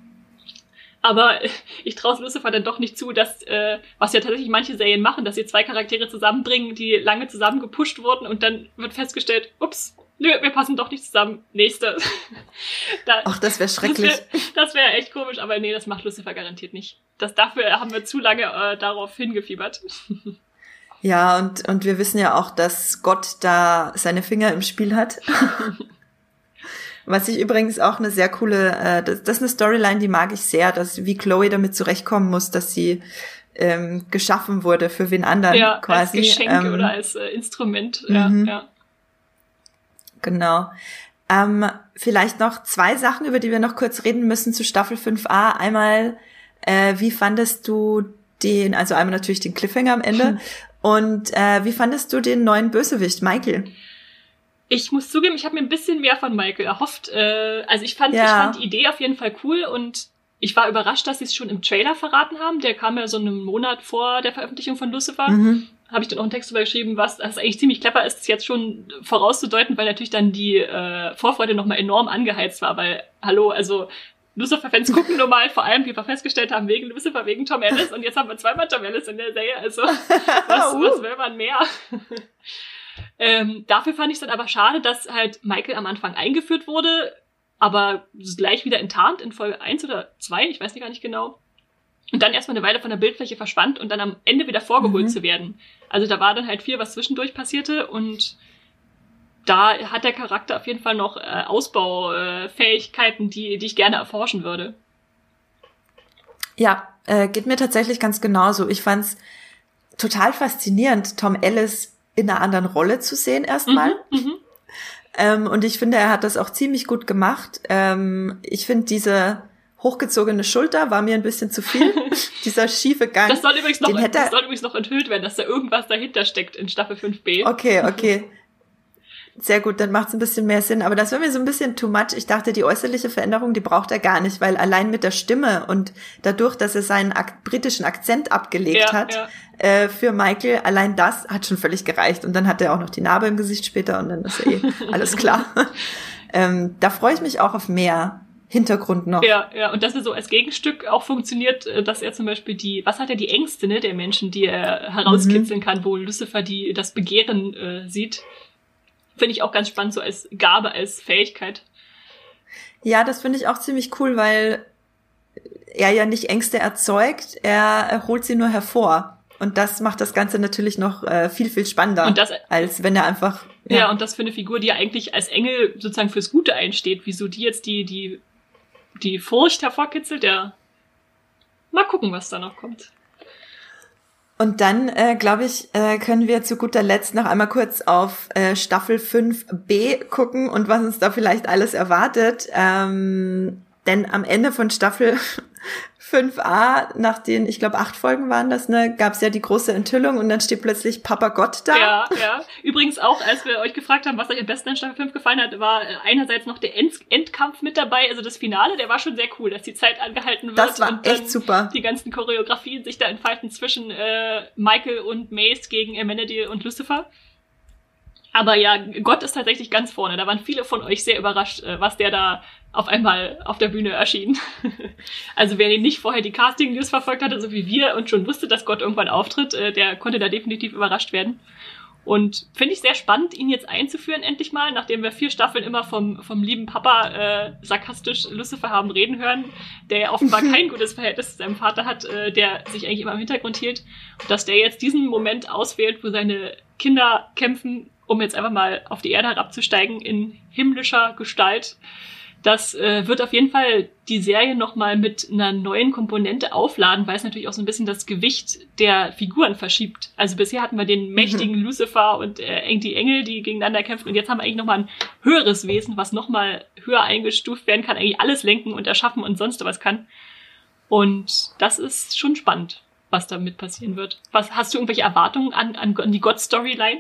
S2: Aber ich traue Lucifer dann doch nicht zu, dass, äh, was ja tatsächlich manche Serien machen, dass sie zwei Charaktere zusammenbringen, die lange zusammen gepusht wurden und dann wird festgestellt, ups, nö, wir passen doch nicht zusammen, nächste.
S1: da, Ach, das wäre schrecklich.
S2: Das wäre wär echt komisch, aber nee, das macht Lucifer garantiert nicht. Das, dafür haben wir zu lange äh, darauf hingefiebert.
S1: Ja, und, und wir wissen ja auch, dass Gott da seine Finger im Spiel hat. Was ich übrigens auch eine sehr coole, äh, das, das ist eine Storyline, die mag ich sehr, dass wie Chloe damit zurechtkommen muss, dass sie ähm, geschaffen wurde für wen anderen
S2: ja,
S1: quasi.
S2: Als Geschenk ähm, oder als äh, Instrument. Ja,
S1: mhm.
S2: ja.
S1: Genau. Ähm, vielleicht noch zwei Sachen, über die wir noch kurz reden müssen zu Staffel fünf a. Einmal, äh, wie fandest du den, also einmal natürlich den Cliffhanger am Ende, hm. und äh, wie fandest du den neuen Bösewicht, Michael?
S2: Ich muss zugeben, ich habe mir ein bisschen mehr von Michael erhofft. Äh, also ich fand,
S1: ja.
S2: ich fand die Idee auf jeden Fall cool und ich war überrascht, dass sie es schon im Trailer verraten haben. Der kam ja so einen Monat vor der Veröffentlichung von Lucifer. Mhm. Habe ich dann auch einen Text darüber geschrieben, was das eigentlich ziemlich clever ist, das jetzt schon vorauszudeuten, weil natürlich dann die äh, Vorfreude nochmal enorm angeheizt war. Weil, hallo, also Lucifer-Fans gucken nur mal, vor allem, wie wir festgestellt haben, wegen Lucifer, wegen Tom Ellis. Und jetzt haben wir zweimal Tom Ellis in der Serie. Also was, uh. was will man mehr? ähm, dafür fand ich es dann aber schade, dass halt Michael am Anfang eingeführt wurde, aber gleich wieder enttarnt in Folge eins oder zwei, ich weiß nicht gar nicht genau. Und dann erstmal eine Weile von der Bildfläche verschwand und dann am Ende wieder vorgeholt mhm. zu werden. Also da war dann halt viel, was zwischendurch passierte und da hat der Charakter auf jeden Fall noch äh, Ausbaufähigkeiten, äh, die, die ich gerne erforschen würde.
S1: Ja, äh, geht mir tatsächlich ganz genauso. Ich fand's total faszinierend, Tom Ellis in einer anderen Rolle zu sehen erstmal. Mhm, mhm. Ähm, und ich finde, er hat das auch ziemlich gut gemacht. Ähm, ich finde, diese hochgezogene Schulter war mir ein bisschen zu viel. Dieser schiefe Gang.
S2: Das soll übrigens noch, das soll übrigens noch enthüllt werden, dass da irgendwas dahinter steckt in Staffel fünf b.
S1: Okay, okay. Sehr gut, dann macht's ein bisschen mehr Sinn. Aber das war mir so ein bisschen too much. Ich dachte, die äußerliche Veränderung, die braucht er gar nicht, weil allein mit der Stimme und dadurch, dass er seinen ak- britischen Akzent abgelegt
S2: ja,
S1: hat,
S2: ja.
S1: Äh, für Michael, allein das hat schon völlig gereicht. Und dann hat er auch noch die Narbe im Gesicht später und dann ist eh alles klar. ähm, da freue ich mich auch auf mehr Hintergrund noch.
S2: Ja, ja, und dass er so als Gegenstück auch funktioniert, dass er zum Beispiel die, was hat er, die Ängste, ne, der Menschen, die er herauskitzeln mhm. kann, wo Lucifer die, das Begehren äh, sieht. Finde ich auch ganz spannend, so als Gabe, als Fähigkeit.
S1: Ja, das finde ich auch ziemlich cool, weil er ja nicht Ängste erzeugt, er, er holt sie nur hervor. Und das macht das Ganze natürlich noch äh, viel, viel spannender,
S2: und das,
S1: als wenn er einfach...
S2: Ja. ja, und das für eine Figur, die ja eigentlich als Engel sozusagen fürs Gute einsteht, wieso die jetzt die, die, die Furcht hervorkitzelt, ja. Mal gucken, was da noch kommt.
S1: Und dann, äh, glaube ich, äh, können wir zu guter Letzt noch einmal kurz auf äh, Staffel fünf b gucken und was uns da vielleicht alles erwartet. Ähm, denn am Ende von Staffel fünf a, nach den, ich glaube, acht Folgen waren das, ne, gab es ja die große Enthüllung und dann steht plötzlich Papa Gott da.
S2: Ja, ja. Übrigens auch, als wir euch gefragt haben, was euch am besten an Staffel fünf gefallen hat, war einerseits noch der End- Endkampf mit dabei, also das Finale, der war schon sehr cool, dass die Zeit angehalten wird.
S1: Das war
S2: und
S1: echt super.
S2: Die ganzen Choreografien sich da entfalten zwischen äh, Michael und Mace gegen Amenadiel und Lucifer. Aber ja, Gott ist tatsächlich ganz vorne. Da waren viele von euch sehr überrascht, was der da auf einmal auf der Bühne erschien. Also wer nicht vorher die Casting-News verfolgt hatte, so wie wir, und schon wusste, dass Gott irgendwann auftritt, der konnte da definitiv überrascht werden. Und finde ich sehr spannend, ihn jetzt einzuführen, endlich mal, nachdem wir vier Staffeln immer vom, vom lieben Papa äh, sarkastisch Lucifer haben reden hören, der ja offenbar kein gutes Verhältnis zu seinem Vater hat, äh, der sich eigentlich immer im Hintergrund hielt. Und dass der jetzt diesen Moment auswählt, wo seine Kinder kämpfen, um jetzt einfach mal auf die Erde herabzusteigen in himmlischer Gestalt. Das äh, wird auf jeden Fall die Serie nochmal mit einer neuen Komponente aufladen, weil es natürlich auch so ein bisschen das Gewicht der Figuren verschiebt. Also bisher hatten wir den mächtigen mhm. Lucifer und äh, die Engel, die gegeneinander kämpfen. Und jetzt haben wir eigentlich nochmal ein höheres Wesen, was nochmal höher eingestuft werden kann, eigentlich alles lenken und erschaffen und sonst was kann. Und das ist schon spannend, was damit passieren wird. Was, hast du irgendwelche Erwartungen an, an, an die God-Storyline?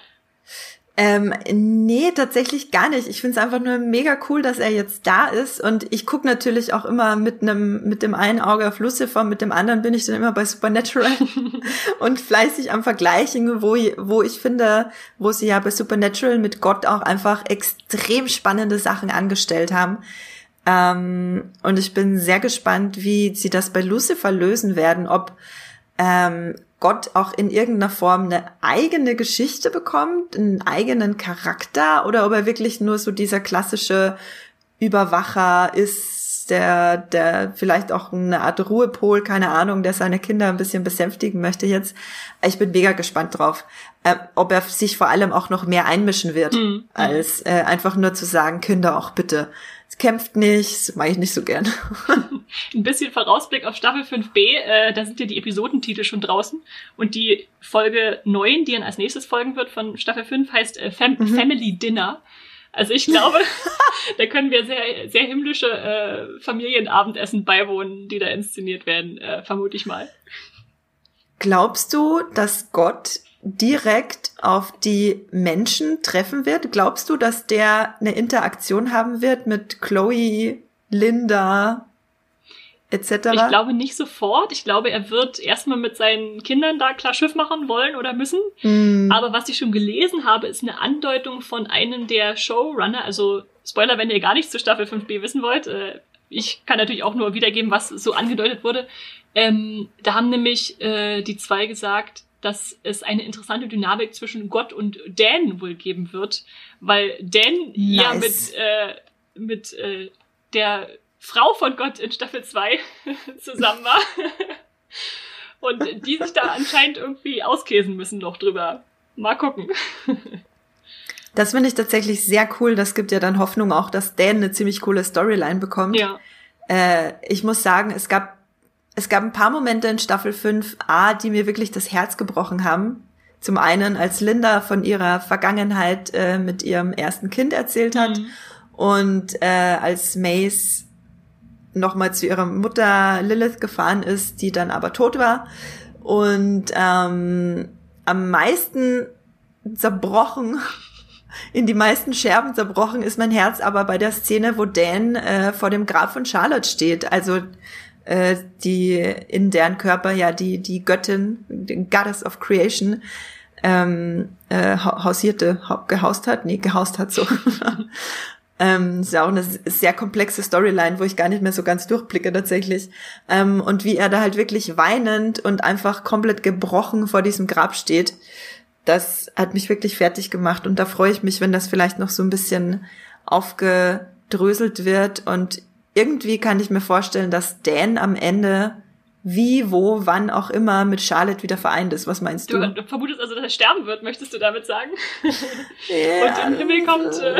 S1: Ähm, nee, tatsächlich gar nicht. Ich finde es einfach nur mega cool, dass er jetzt da ist. Und ich gucke natürlich auch immer mit einem, mit dem einen Auge auf Lucifer, mit dem anderen bin ich dann immer bei Supernatural und fleißig am Vergleichen, wo, wo ich finde, wo sie ja bei Supernatural mit Gott auch einfach extrem spannende Sachen angestellt haben. Ähm, und ich bin sehr gespannt, wie sie das bei Lucifer lösen werden, ob ähm, Gott auch in irgendeiner Form eine eigene Geschichte bekommt, einen eigenen Charakter, oder ob er wirklich nur so dieser klassische Überwacher ist, der der vielleicht auch eine Art Ruhepol, keine Ahnung, der seine Kinder ein bisschen besänftigen möchte jetzt. Ich bin mega gespannt drauf, äh, ob er sich vor allem auch noch mehr einmischen wird, mhm. als äh, einfach nur zu sagen, Kinder, auch bitte, kämpft nicht, das mache ich nicht so gern.
S2: Ein bisschen Vorausblick auf Staffel fünf b, äh, da sind ja die Episodentitel schon draußen und die Folge neun, die dann als nächstes folgen wird von Staffel fünf, heißt äh, Fam- mhm. Family Dinner. Also ich glaube, da können wir sehr sehr himmlische äh, Familienabendessen beiwohnen, die da inszeniert werden, äh, vermute ich mal.
S1: Glaubst du, dass Gott direkt auf die Menschen treffen wird? Glaubst du, dass der eine Interaktion haben wird mit Chloe, Linda et cetera?
S2: Ich glaube nicht sofort. Ich glaube, er wird erstmal mit seinen Kindern da klar Schiff machen wollen oder müssen. Mm. Aber was ich schon gelesen habe, ist eine Andeutung von einem der Showrunner. Also Spoiler, wenn ihr gar nichts zu Staffel fünf b wissen wollt. Äh, ich kann natürlich auch nur wiedergeben, was so angedeutet wurde. Ähm, da haben nämlich äh, die zwei gesagt, dass es eine interessante Dynamik zwischen Gott und Dan wohl geben wird, weil Dan nice. ja mit äh, mit äh, der Frau von Gott in Staffel zwei zusammen war und die sich da anscheinend irgendwie auskäsen müssen noch drüber. Mal gucken.
S1: Das finde ich tatsächlich sehr cool. Das gibt ja dann Hoffnung auch, dass Dan eine ziemlich coole Storyline bekommt.
S2: Ja.
S1: Äh, ich muss sagen, es gab Es gab ein paar Momente in Staffel fünf a, die mir wirklich das Herz gebrochen haben. Zum einen, als Linda von ihrer Vergangenheit äh, mit ihrem ersten Kind erzählt hat, mhm. und äh, als Mace nochmal zu ihrer Mutter Lilith gefahren ist, die dann aber tot war. Und ähm, am meisten zerbrochen, in die meisten Scherben zerbrochen ist mein Herz aber bei der Szene, wo Dan äh, vor dem Grab von Charlotte steht. Also die in deren Körper ja die die Göttin, die Goddess of Creation, ähm, äh, hausierte, gehaust hat, nee, gehaust hat so. ähm, ist ja auch eine sehr komplexe Storyline, wo ich gar nicht mehr so ganz durchblicke tatsächlich. Ähm, und wie er da halt wirklich weinend und einfach komplett gebrochen vor diesem Grab steht, das hat mich wirklich fertig gemacht. Und da freue ich mich, wenn das vielleicht noch so ein bisschen aufgedröselt wird. Und irgendwie kann ich mir vorstellen, dass Dan am Ende wie, wo, wann auch immer mit Charlotte wieder vereint ist. Was meinst du?
S2: Du, du vermutest also, dass er sterben wird, möchtest du damit sagen? Ja, und im Himmel kommt... Äh,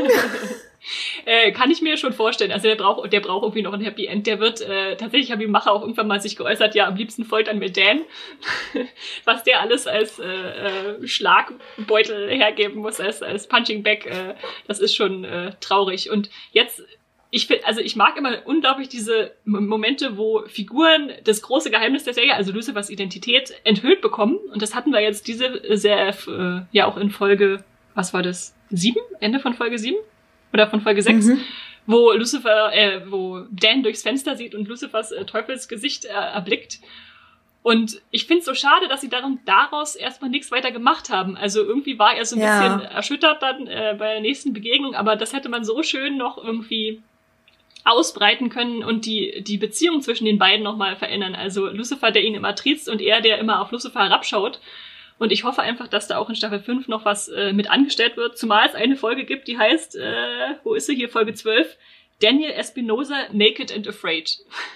S2: äh, kann ich mir schon vorstellen. Also der braucht der braucht irgendwie noch ein Happy End. Der wird, äh, tatsächlich haben die Macher auch irgendwann mal sich geäußert, ja, am liebsten folgt an mir Dan. Was der alles als äh, äh, Schlagbeutel hergeben muss, als, als Punching Bag, äh, das ist schon äh, traurig. Und jetzt... Ich finde, also ich mag immer unglaublich diese Momente, wo Figuren das große Geheimnis der Serie, also Lucifers Identität, enthüllt bekommen. Und das hatten wir jetzt diese sehr, äh, ja auch in Folge, was war das? Sieben? Ende von Folge sieben? Oder von Folge sechs? Mhm. Wo Lucifer, äh, wo Dan durchs Fenster sieht und Lucifers äh, Teufelsgesicht äh, erblickt. Und ich finde es so schade, dass sie darum, daraus erstmal nichts weiter gemacht haben. Also irgendwie war er so ein ja. bisschen erschüttert dann äh, bei der nächsten Begegnung, aber das hätte man so schön noch irgendwie ausbreiten können und die die Beziehung zwischen den beiden nochmal verändern. Also Lucifer, der ihn immer triezt, und er, der immer auf Lucifer herabschaut. Und ich hoffe einfach, dass da auch in Staffel fünf noch was äh, mit angestellt wird, zumal es eine Folge gibt, die heißt, äh, wo ist sie hier, Folge zwölf, Daniel Espinosa, Naked and Afraid.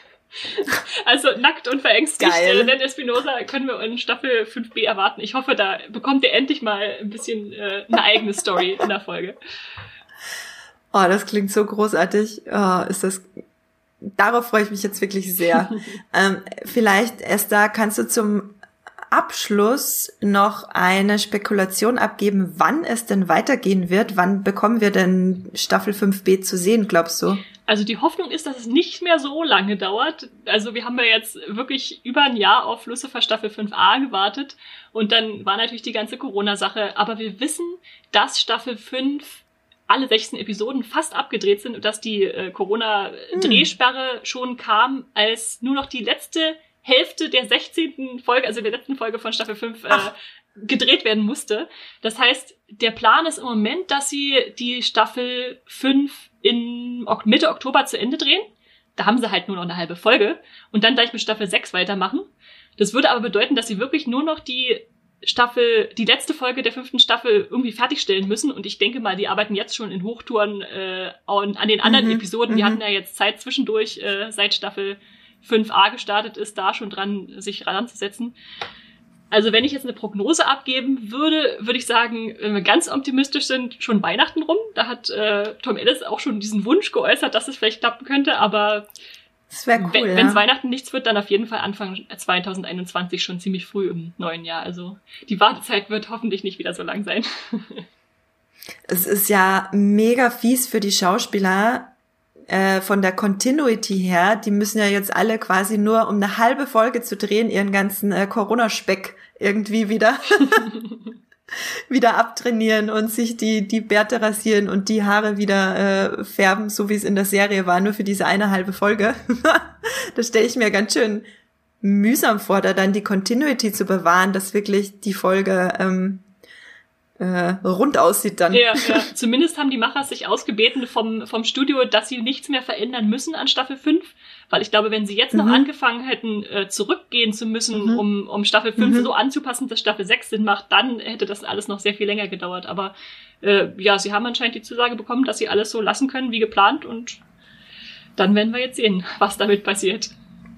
S2: Also nackt und verängstigt. Geil. Äh, Dan Espinosa können wir in Staffel fünf b erwarten. Ich hoffe, da bekommt er endlich mal ein bisschen äh, eine eigene Story in der Folge.
S1: Oh, das klingt so großartig. Oh, ist das, darauf freue ich mich jetzt wirklich sehr. ähm, vielleicht, Esther, kannst du zum Abschluss noch eine Spekulation abgeben, wann es denn weitergehen wird? Wann bekommen wir denn Staffel fünf b zu sehen, glaubst du?
S2: Also die Hoffnung ist, dass es nicht mehr so lange dauert. Also wir haben ja jetzt wirklich über ein Jahr auf Lucifer Staffel fünf a gewartet. Und dann war natürlich die ganze Corona-Sache. Aber wir wissen, dass Staffel fünf alle sechzehn Episoden fast abgedreht sind und dass die äh, Corona-Drehsperre hm. schon kam, als nur noch die letzte Hälfte der sechzehnten Folge, also der letzten Folge von Staffel fünf, äh, gedreht werden musste. Das heißt, der Plan ist im Moment, dass sie die Staffel fünf in Mitte Oktober zu Ende drehen. Da haben sie halt nur noch eine halbe Folge und dann gleich mit Staffel sechs weitermachen. Das würde aber bedeuten, dass sie wirklich nur noch die Staffel, die letzte Folge der fünften Staffel irgendwie fertigstellen müssen. Und ich denke mal, die arbeiten jetzt schon in Hochtouren äh, an, an den anderen mhm, Episoden. Die hatten ja jetzt Zeit zwischendurch, äh, seit Staffel fünf a gestartet ist, da schon dran, sich ranzusetzen. Also wenn ich jetzt eine Prognose abgeben würde, würde ich sagen, wenn wir ganz optimistisch sind, schon Weihnachten rum. Da hat äh, Tom Ellis auch schon diesen Wunsch geäußert, dass es vielleicht klappen könnte. Aber
S1: das wäre cool,
S2: wenn es ja. Weihnachten nichts wird, dann auf jeden Fall Anfang zwanzig einundzwanzig, schon ziemlich früh im neuen Jahr. Also die Wartezeit wird hoffentlich nicht wieder so lang sein.
S1: Es ist ja mega fies für die Schauspieler, äh, von der Continuity her, die müssen ja jetzt alle quasi nur, um eine halbe Folge zu drehen, ihren ganzen äh, Corona-Speck irgendwie wieder wieder abtrainieren und sich die die Bärte rasieren und die Haare wieder äh, färben, so wie es in der Serie war, nur für diese eine halbe Folge. Das stelle ich mir ganz schön mühsam vor, da dann die Continuity zu bewahren, dass wirklich die Folge ähm, äh, rund aussieht dann.
S2: Ja, ja. Zumindest haben die Macher sich ausgebeten vom vom Studio, dass sie nichts mehr verändern müssen an Staffel fünf, weil ich glaube, wenn sie jetzt noch mhm. angefangen hätten, äh, zurückgehen zu müssen, mhm. um um Staffel fünf mhm. so anzupassen, dass Staffel sechs Sinn macht, dann hätte das alles noch sehr viel länger gedauert. Aber äh, ja, sie haben anscheinend die Zusage bekommen, dass sie alles so lassen können wie geplant, und dann werden wir jetzt sehen, was damit passiert.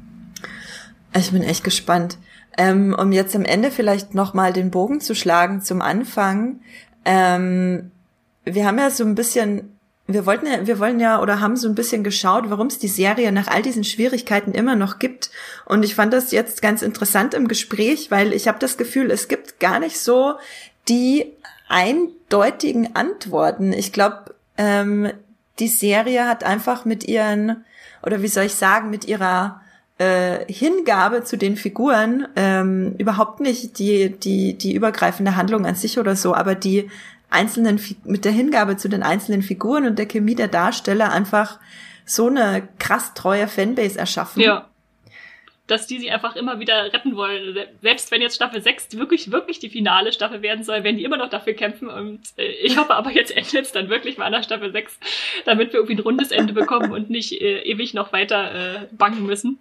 S1: Ich bin echt gespannt. Ähm, um jetzt am Ende vielleicht nochmal den Bogen zu schlagen zum Anfang. Ähm, wir haben ja so ein bisschen, wir wollten ja, wir wollen ja oder haben so ein bisschen geschaut, warum es die Serie nach all diesen Schwierigkeiten immer noch gibt. Und ich fand das jetzt ganz interessant im Gespräch, weil ich habe das Gefühl, es gibt gar nicht so die eindeutigen Antworten. Ich glaube, ähm, die Serie hat einfach mit ihren, oder wie soll ich sagen, mit ihrer Äh, Hingabe zu den Figuren, ähm, überhaupt nicht die die die übergreifende Handlung an sich oder so, aber die einzelnen mit der Hingabe zu den einzelnen Figuren und der Chemie der Darsteller einfach so eine krass treue Fanbase erschaffen.
S2: Ja. Dass die sie einfach immer wieder retten wollen. Selbst wenn jetzt Staffel sechs wirklich, wirklich die finale Staffel werden soll, werden die immer noch dafür kämpfen. Und äh, ich hoffe aber, jetzt endet es dann wirklich mal an der Staffel sechs, damit wir irgendwie ein rundes Ende bekommen und nicht äh, ewig noch weiter äh, bangen müssen.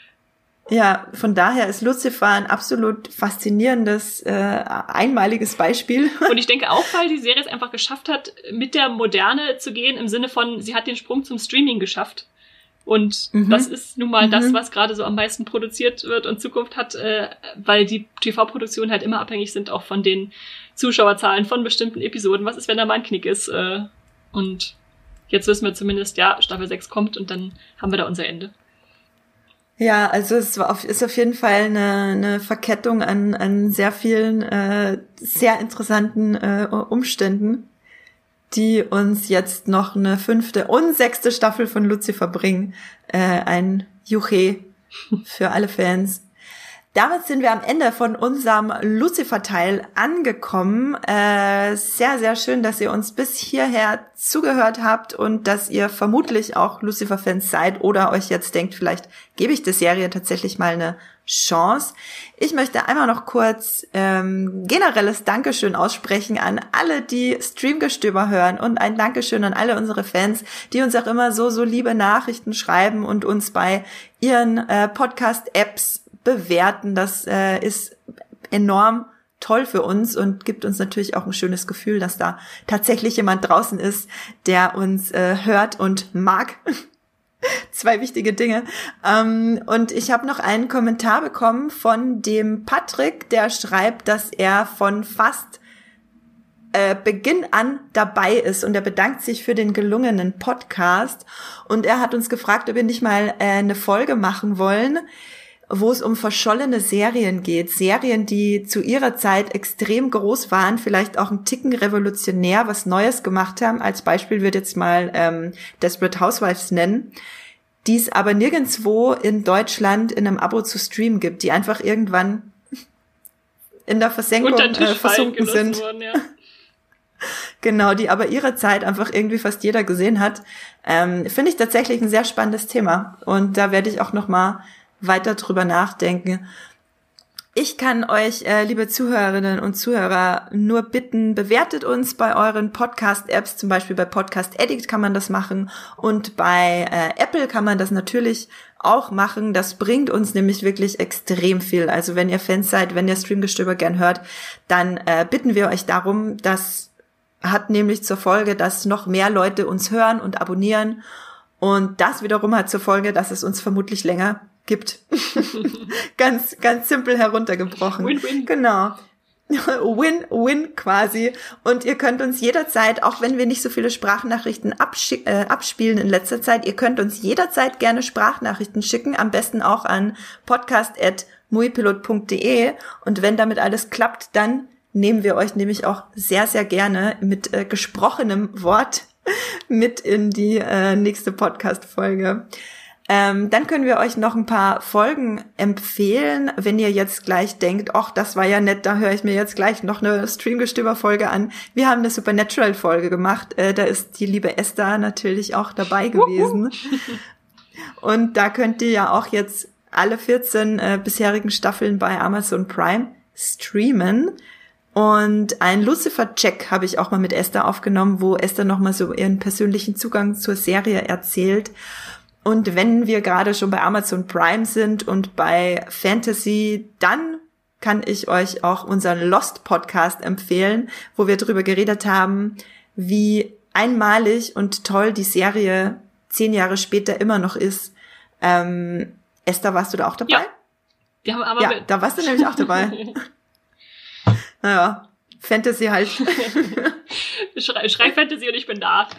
S1: Ja, von daher ist Lucifer ein absolut faszinierendes, äh, einmaliges Beispiel.
S2: Und ich denke auch, weil die Serie es einfach geschafft hat, mit der Moderne zu gehen, im Sinne von, sie hat den Sprung zum Streaming geschafft. Und mhm. das ist nun mal mhm. das, was gerade so am meisten produziert wird und Zukunft hat, äh, weil die T V-Produktionen halt immer abhängig sind auch von den Zuschauerzahlen von bestimmten Episoden. Was ist, wenn da mal ein Knick ist? Äh, und jetzt wissen wir zumindest, ja, Staffel sechs kommt und dann haben wir da unser Ende.
S1: Ja, also es ist auf jeden Fall eine, eine Verkettung an, an sehr vielen äh, sehr interessanten äh, Umständen, die uns jetzt noch eine fünfte und sechste Staffel von Lucifer bringen. Äh, ein Juche für alle Fans. Damit sind wir am Ende von unserem Lucifer-Teil angekommen. Äh, sehr, sehr schön, dass ihr uns bis hierher zugehört habt und dass ihr vermutlich auch Lucifer-Fans seid oder euch jetzt denkt, vielleicht gebe ich der Serie tatsächlich mal eine Chance. Ich möchte einmal noch kurz ähm, generelles Dankeschön aussprechen an alle, die Streamgestöber hören, und ein Dankeschön an alle unsere Fans, die uns auch immer so, so liebe Nachrichten schreiben und uns bei ihren äh, Podcast-Apps bewerten. Das äh, ist enorm toll für uns und gibt uns natürlich auch ein schönes Gefühl, dass da tatsächlich jemand draußen ist, der uns äh, hört und mag. Zwei wichtige Dinge. Ähm, und ich habe noch einen Kommentar bekommen von dem Patrick, der schreibt, dass er von fast äh, Beginn an dabei ist und er bedankt sich für den gelungenen Podcast. Und er hat uns gefragt, ob wir nicht mal äh, eine Folge machen wollen, wo es um verschollene Serien geht. Serien, die zu ihrer Zeit extrem groß waren, vielleicht auch einen Ticken revolutionär, was Neues gemacht haben. Als Beispiel wird jetzt mal ähm, Desperate Housewives nennen, die es aber nirgendwo in Deutschland in einem Abo zu streamen gibt, die einfach irgendwann in der Versenkung äh, versunken sind. Worden, ja. Genau, die aber ihrer Zeit einfach irgendwie fast jeder gesehen hat. Ähm, finde ich tatsächlich ein sehr spannendes Thema. Und da werde ich auch noch mal weiter drüber nachdenken. Ich kann euch, äh, liebe Zuhörerinnen und Zuhörer, nur bitten, bewertet uns bei euren Podcast-Apps, zum Beispiel bei Podcast Addict kann man das machen und bei äh, Apple kann man das natürlich auch machen. Das bringt uns nämlich wirklich extrem viel. Also wenn ihr Fans seid, wenn ihr Streamgestöber gern hört, dann äh, bitten wir euch darum. Das hat nämlich zur Folge, dass noch mehr Leute uns hören und abonnieren, und das wiederum hat zur Folge, dass es uns vermutlich länger gibt. ganz, ganz simpel heruntergebrochen.
S2: Win-win.
S1: Genau. Win-win quasi. Und ihr könnt uns jederzeit, auch wenn wir nicht so viele Sprachnachrichten abschi- äh, abspielen in letzter Zeit, ihr könnt uns jederzeit gerne Sprachnachrichten schicken, am besten auch an podcast at muipilot punkt de. Und wenn damit alles klappt, dann nehmen wir euch nämlich auch sehr, sehr gerne mit äh, gesprochenem Wort mit in die äh, nächste Podcast-Folge. Ähm, dann können wir euch noch ein paar Folgen empfehlen, wenn ihr jetzt gleich denkt, ach, das war ja nett, da höre ich mir jetzt gleich noch eine Streamgestöber-Folge an. Wir haben eine Supernatural-Folge gemacht, äh, da ist die liebe Esther natürlich auch dabei gewesen. Und da könnt ihr ja auch jetzt alle vierzehn äh, bisherigen Staffeln bei Amazon Prime streamen. Und ein Lucifer-Check habe ich auch mal mit Esther aufgenommen, wo Esther nochmal so ihren persönlichen Zugang zur Serie erzählt. Und wenn wir gerade schon bei Amazon Prime sind und bei Fantasy, dann kann ich euch auch unseren Lost-Podcast empfehlen, wo wir darüber geredet haben, wie einmalig und toll die Serie zehn Jahre später immer noch ist. Ähm, Esther, warst du da auch dabei?
S2: Ja, wir haben aber
S1: ja da warst du nämlich auch dabei. Naja, Fantasy halt.
S2: Schrei, Schrei Fantasy und ich bin da.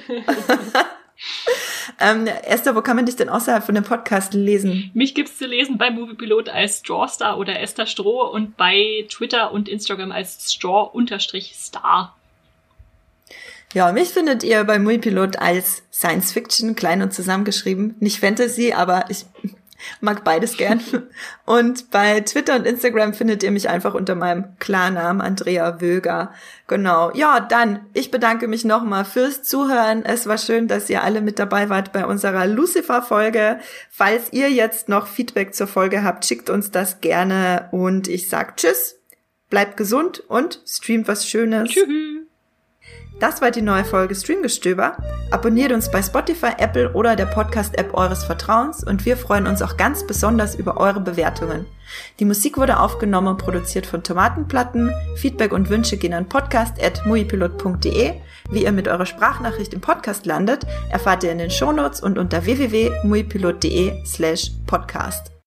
S1: ähm, Esther, wo kann man dich denn außerhalb von dem Podcast lesen?
S2: Mich gibt's zu lesen bei Moviepilot als Strawstar oder Esther Stroh und bei Twitter und Instagram als Straw-Star.
S1: Ja, mich findet ihr bei Moviepilot als Science Fiction, klein und zusammengeschrieben. Nicht Fantasy, aber ich mag beides gern. Und bei Twitter und Instagram findet ihr mich einfach unter meinem Klarnamen Andrea Wöger. Genau. Ja, dann, ich bedanke mich nochmal fürs Zuhören. Es war schön, dass ihr alle mit dabei wart bei unserer Lucifer-Folge. Falls ihr jetzt noch Feedback zur Folge habt, schickt uns das gerne. Und ich sag Tschüss, bleibt gesund und streamt was Schönes.
S2: Tschüss.
S1: Das war die neue Folge Streamgestöber. Abonniert uns bei Spotify, Apple oder der Podcast-App eures Vertrauens und wir freuen uns auch ganz besonders über eure Bewertungen. Die Musik wurde aufgenommen und produziert von Tomatenplatten. Feedback und Wünsche gehen an podcast at muipilot punkt de. Wie ihr mit eurer Sprachnachricht im Podcast landet, erfahrt ihr in den Shownotes und unter w w w punkt muipilot punkt de slash podcast.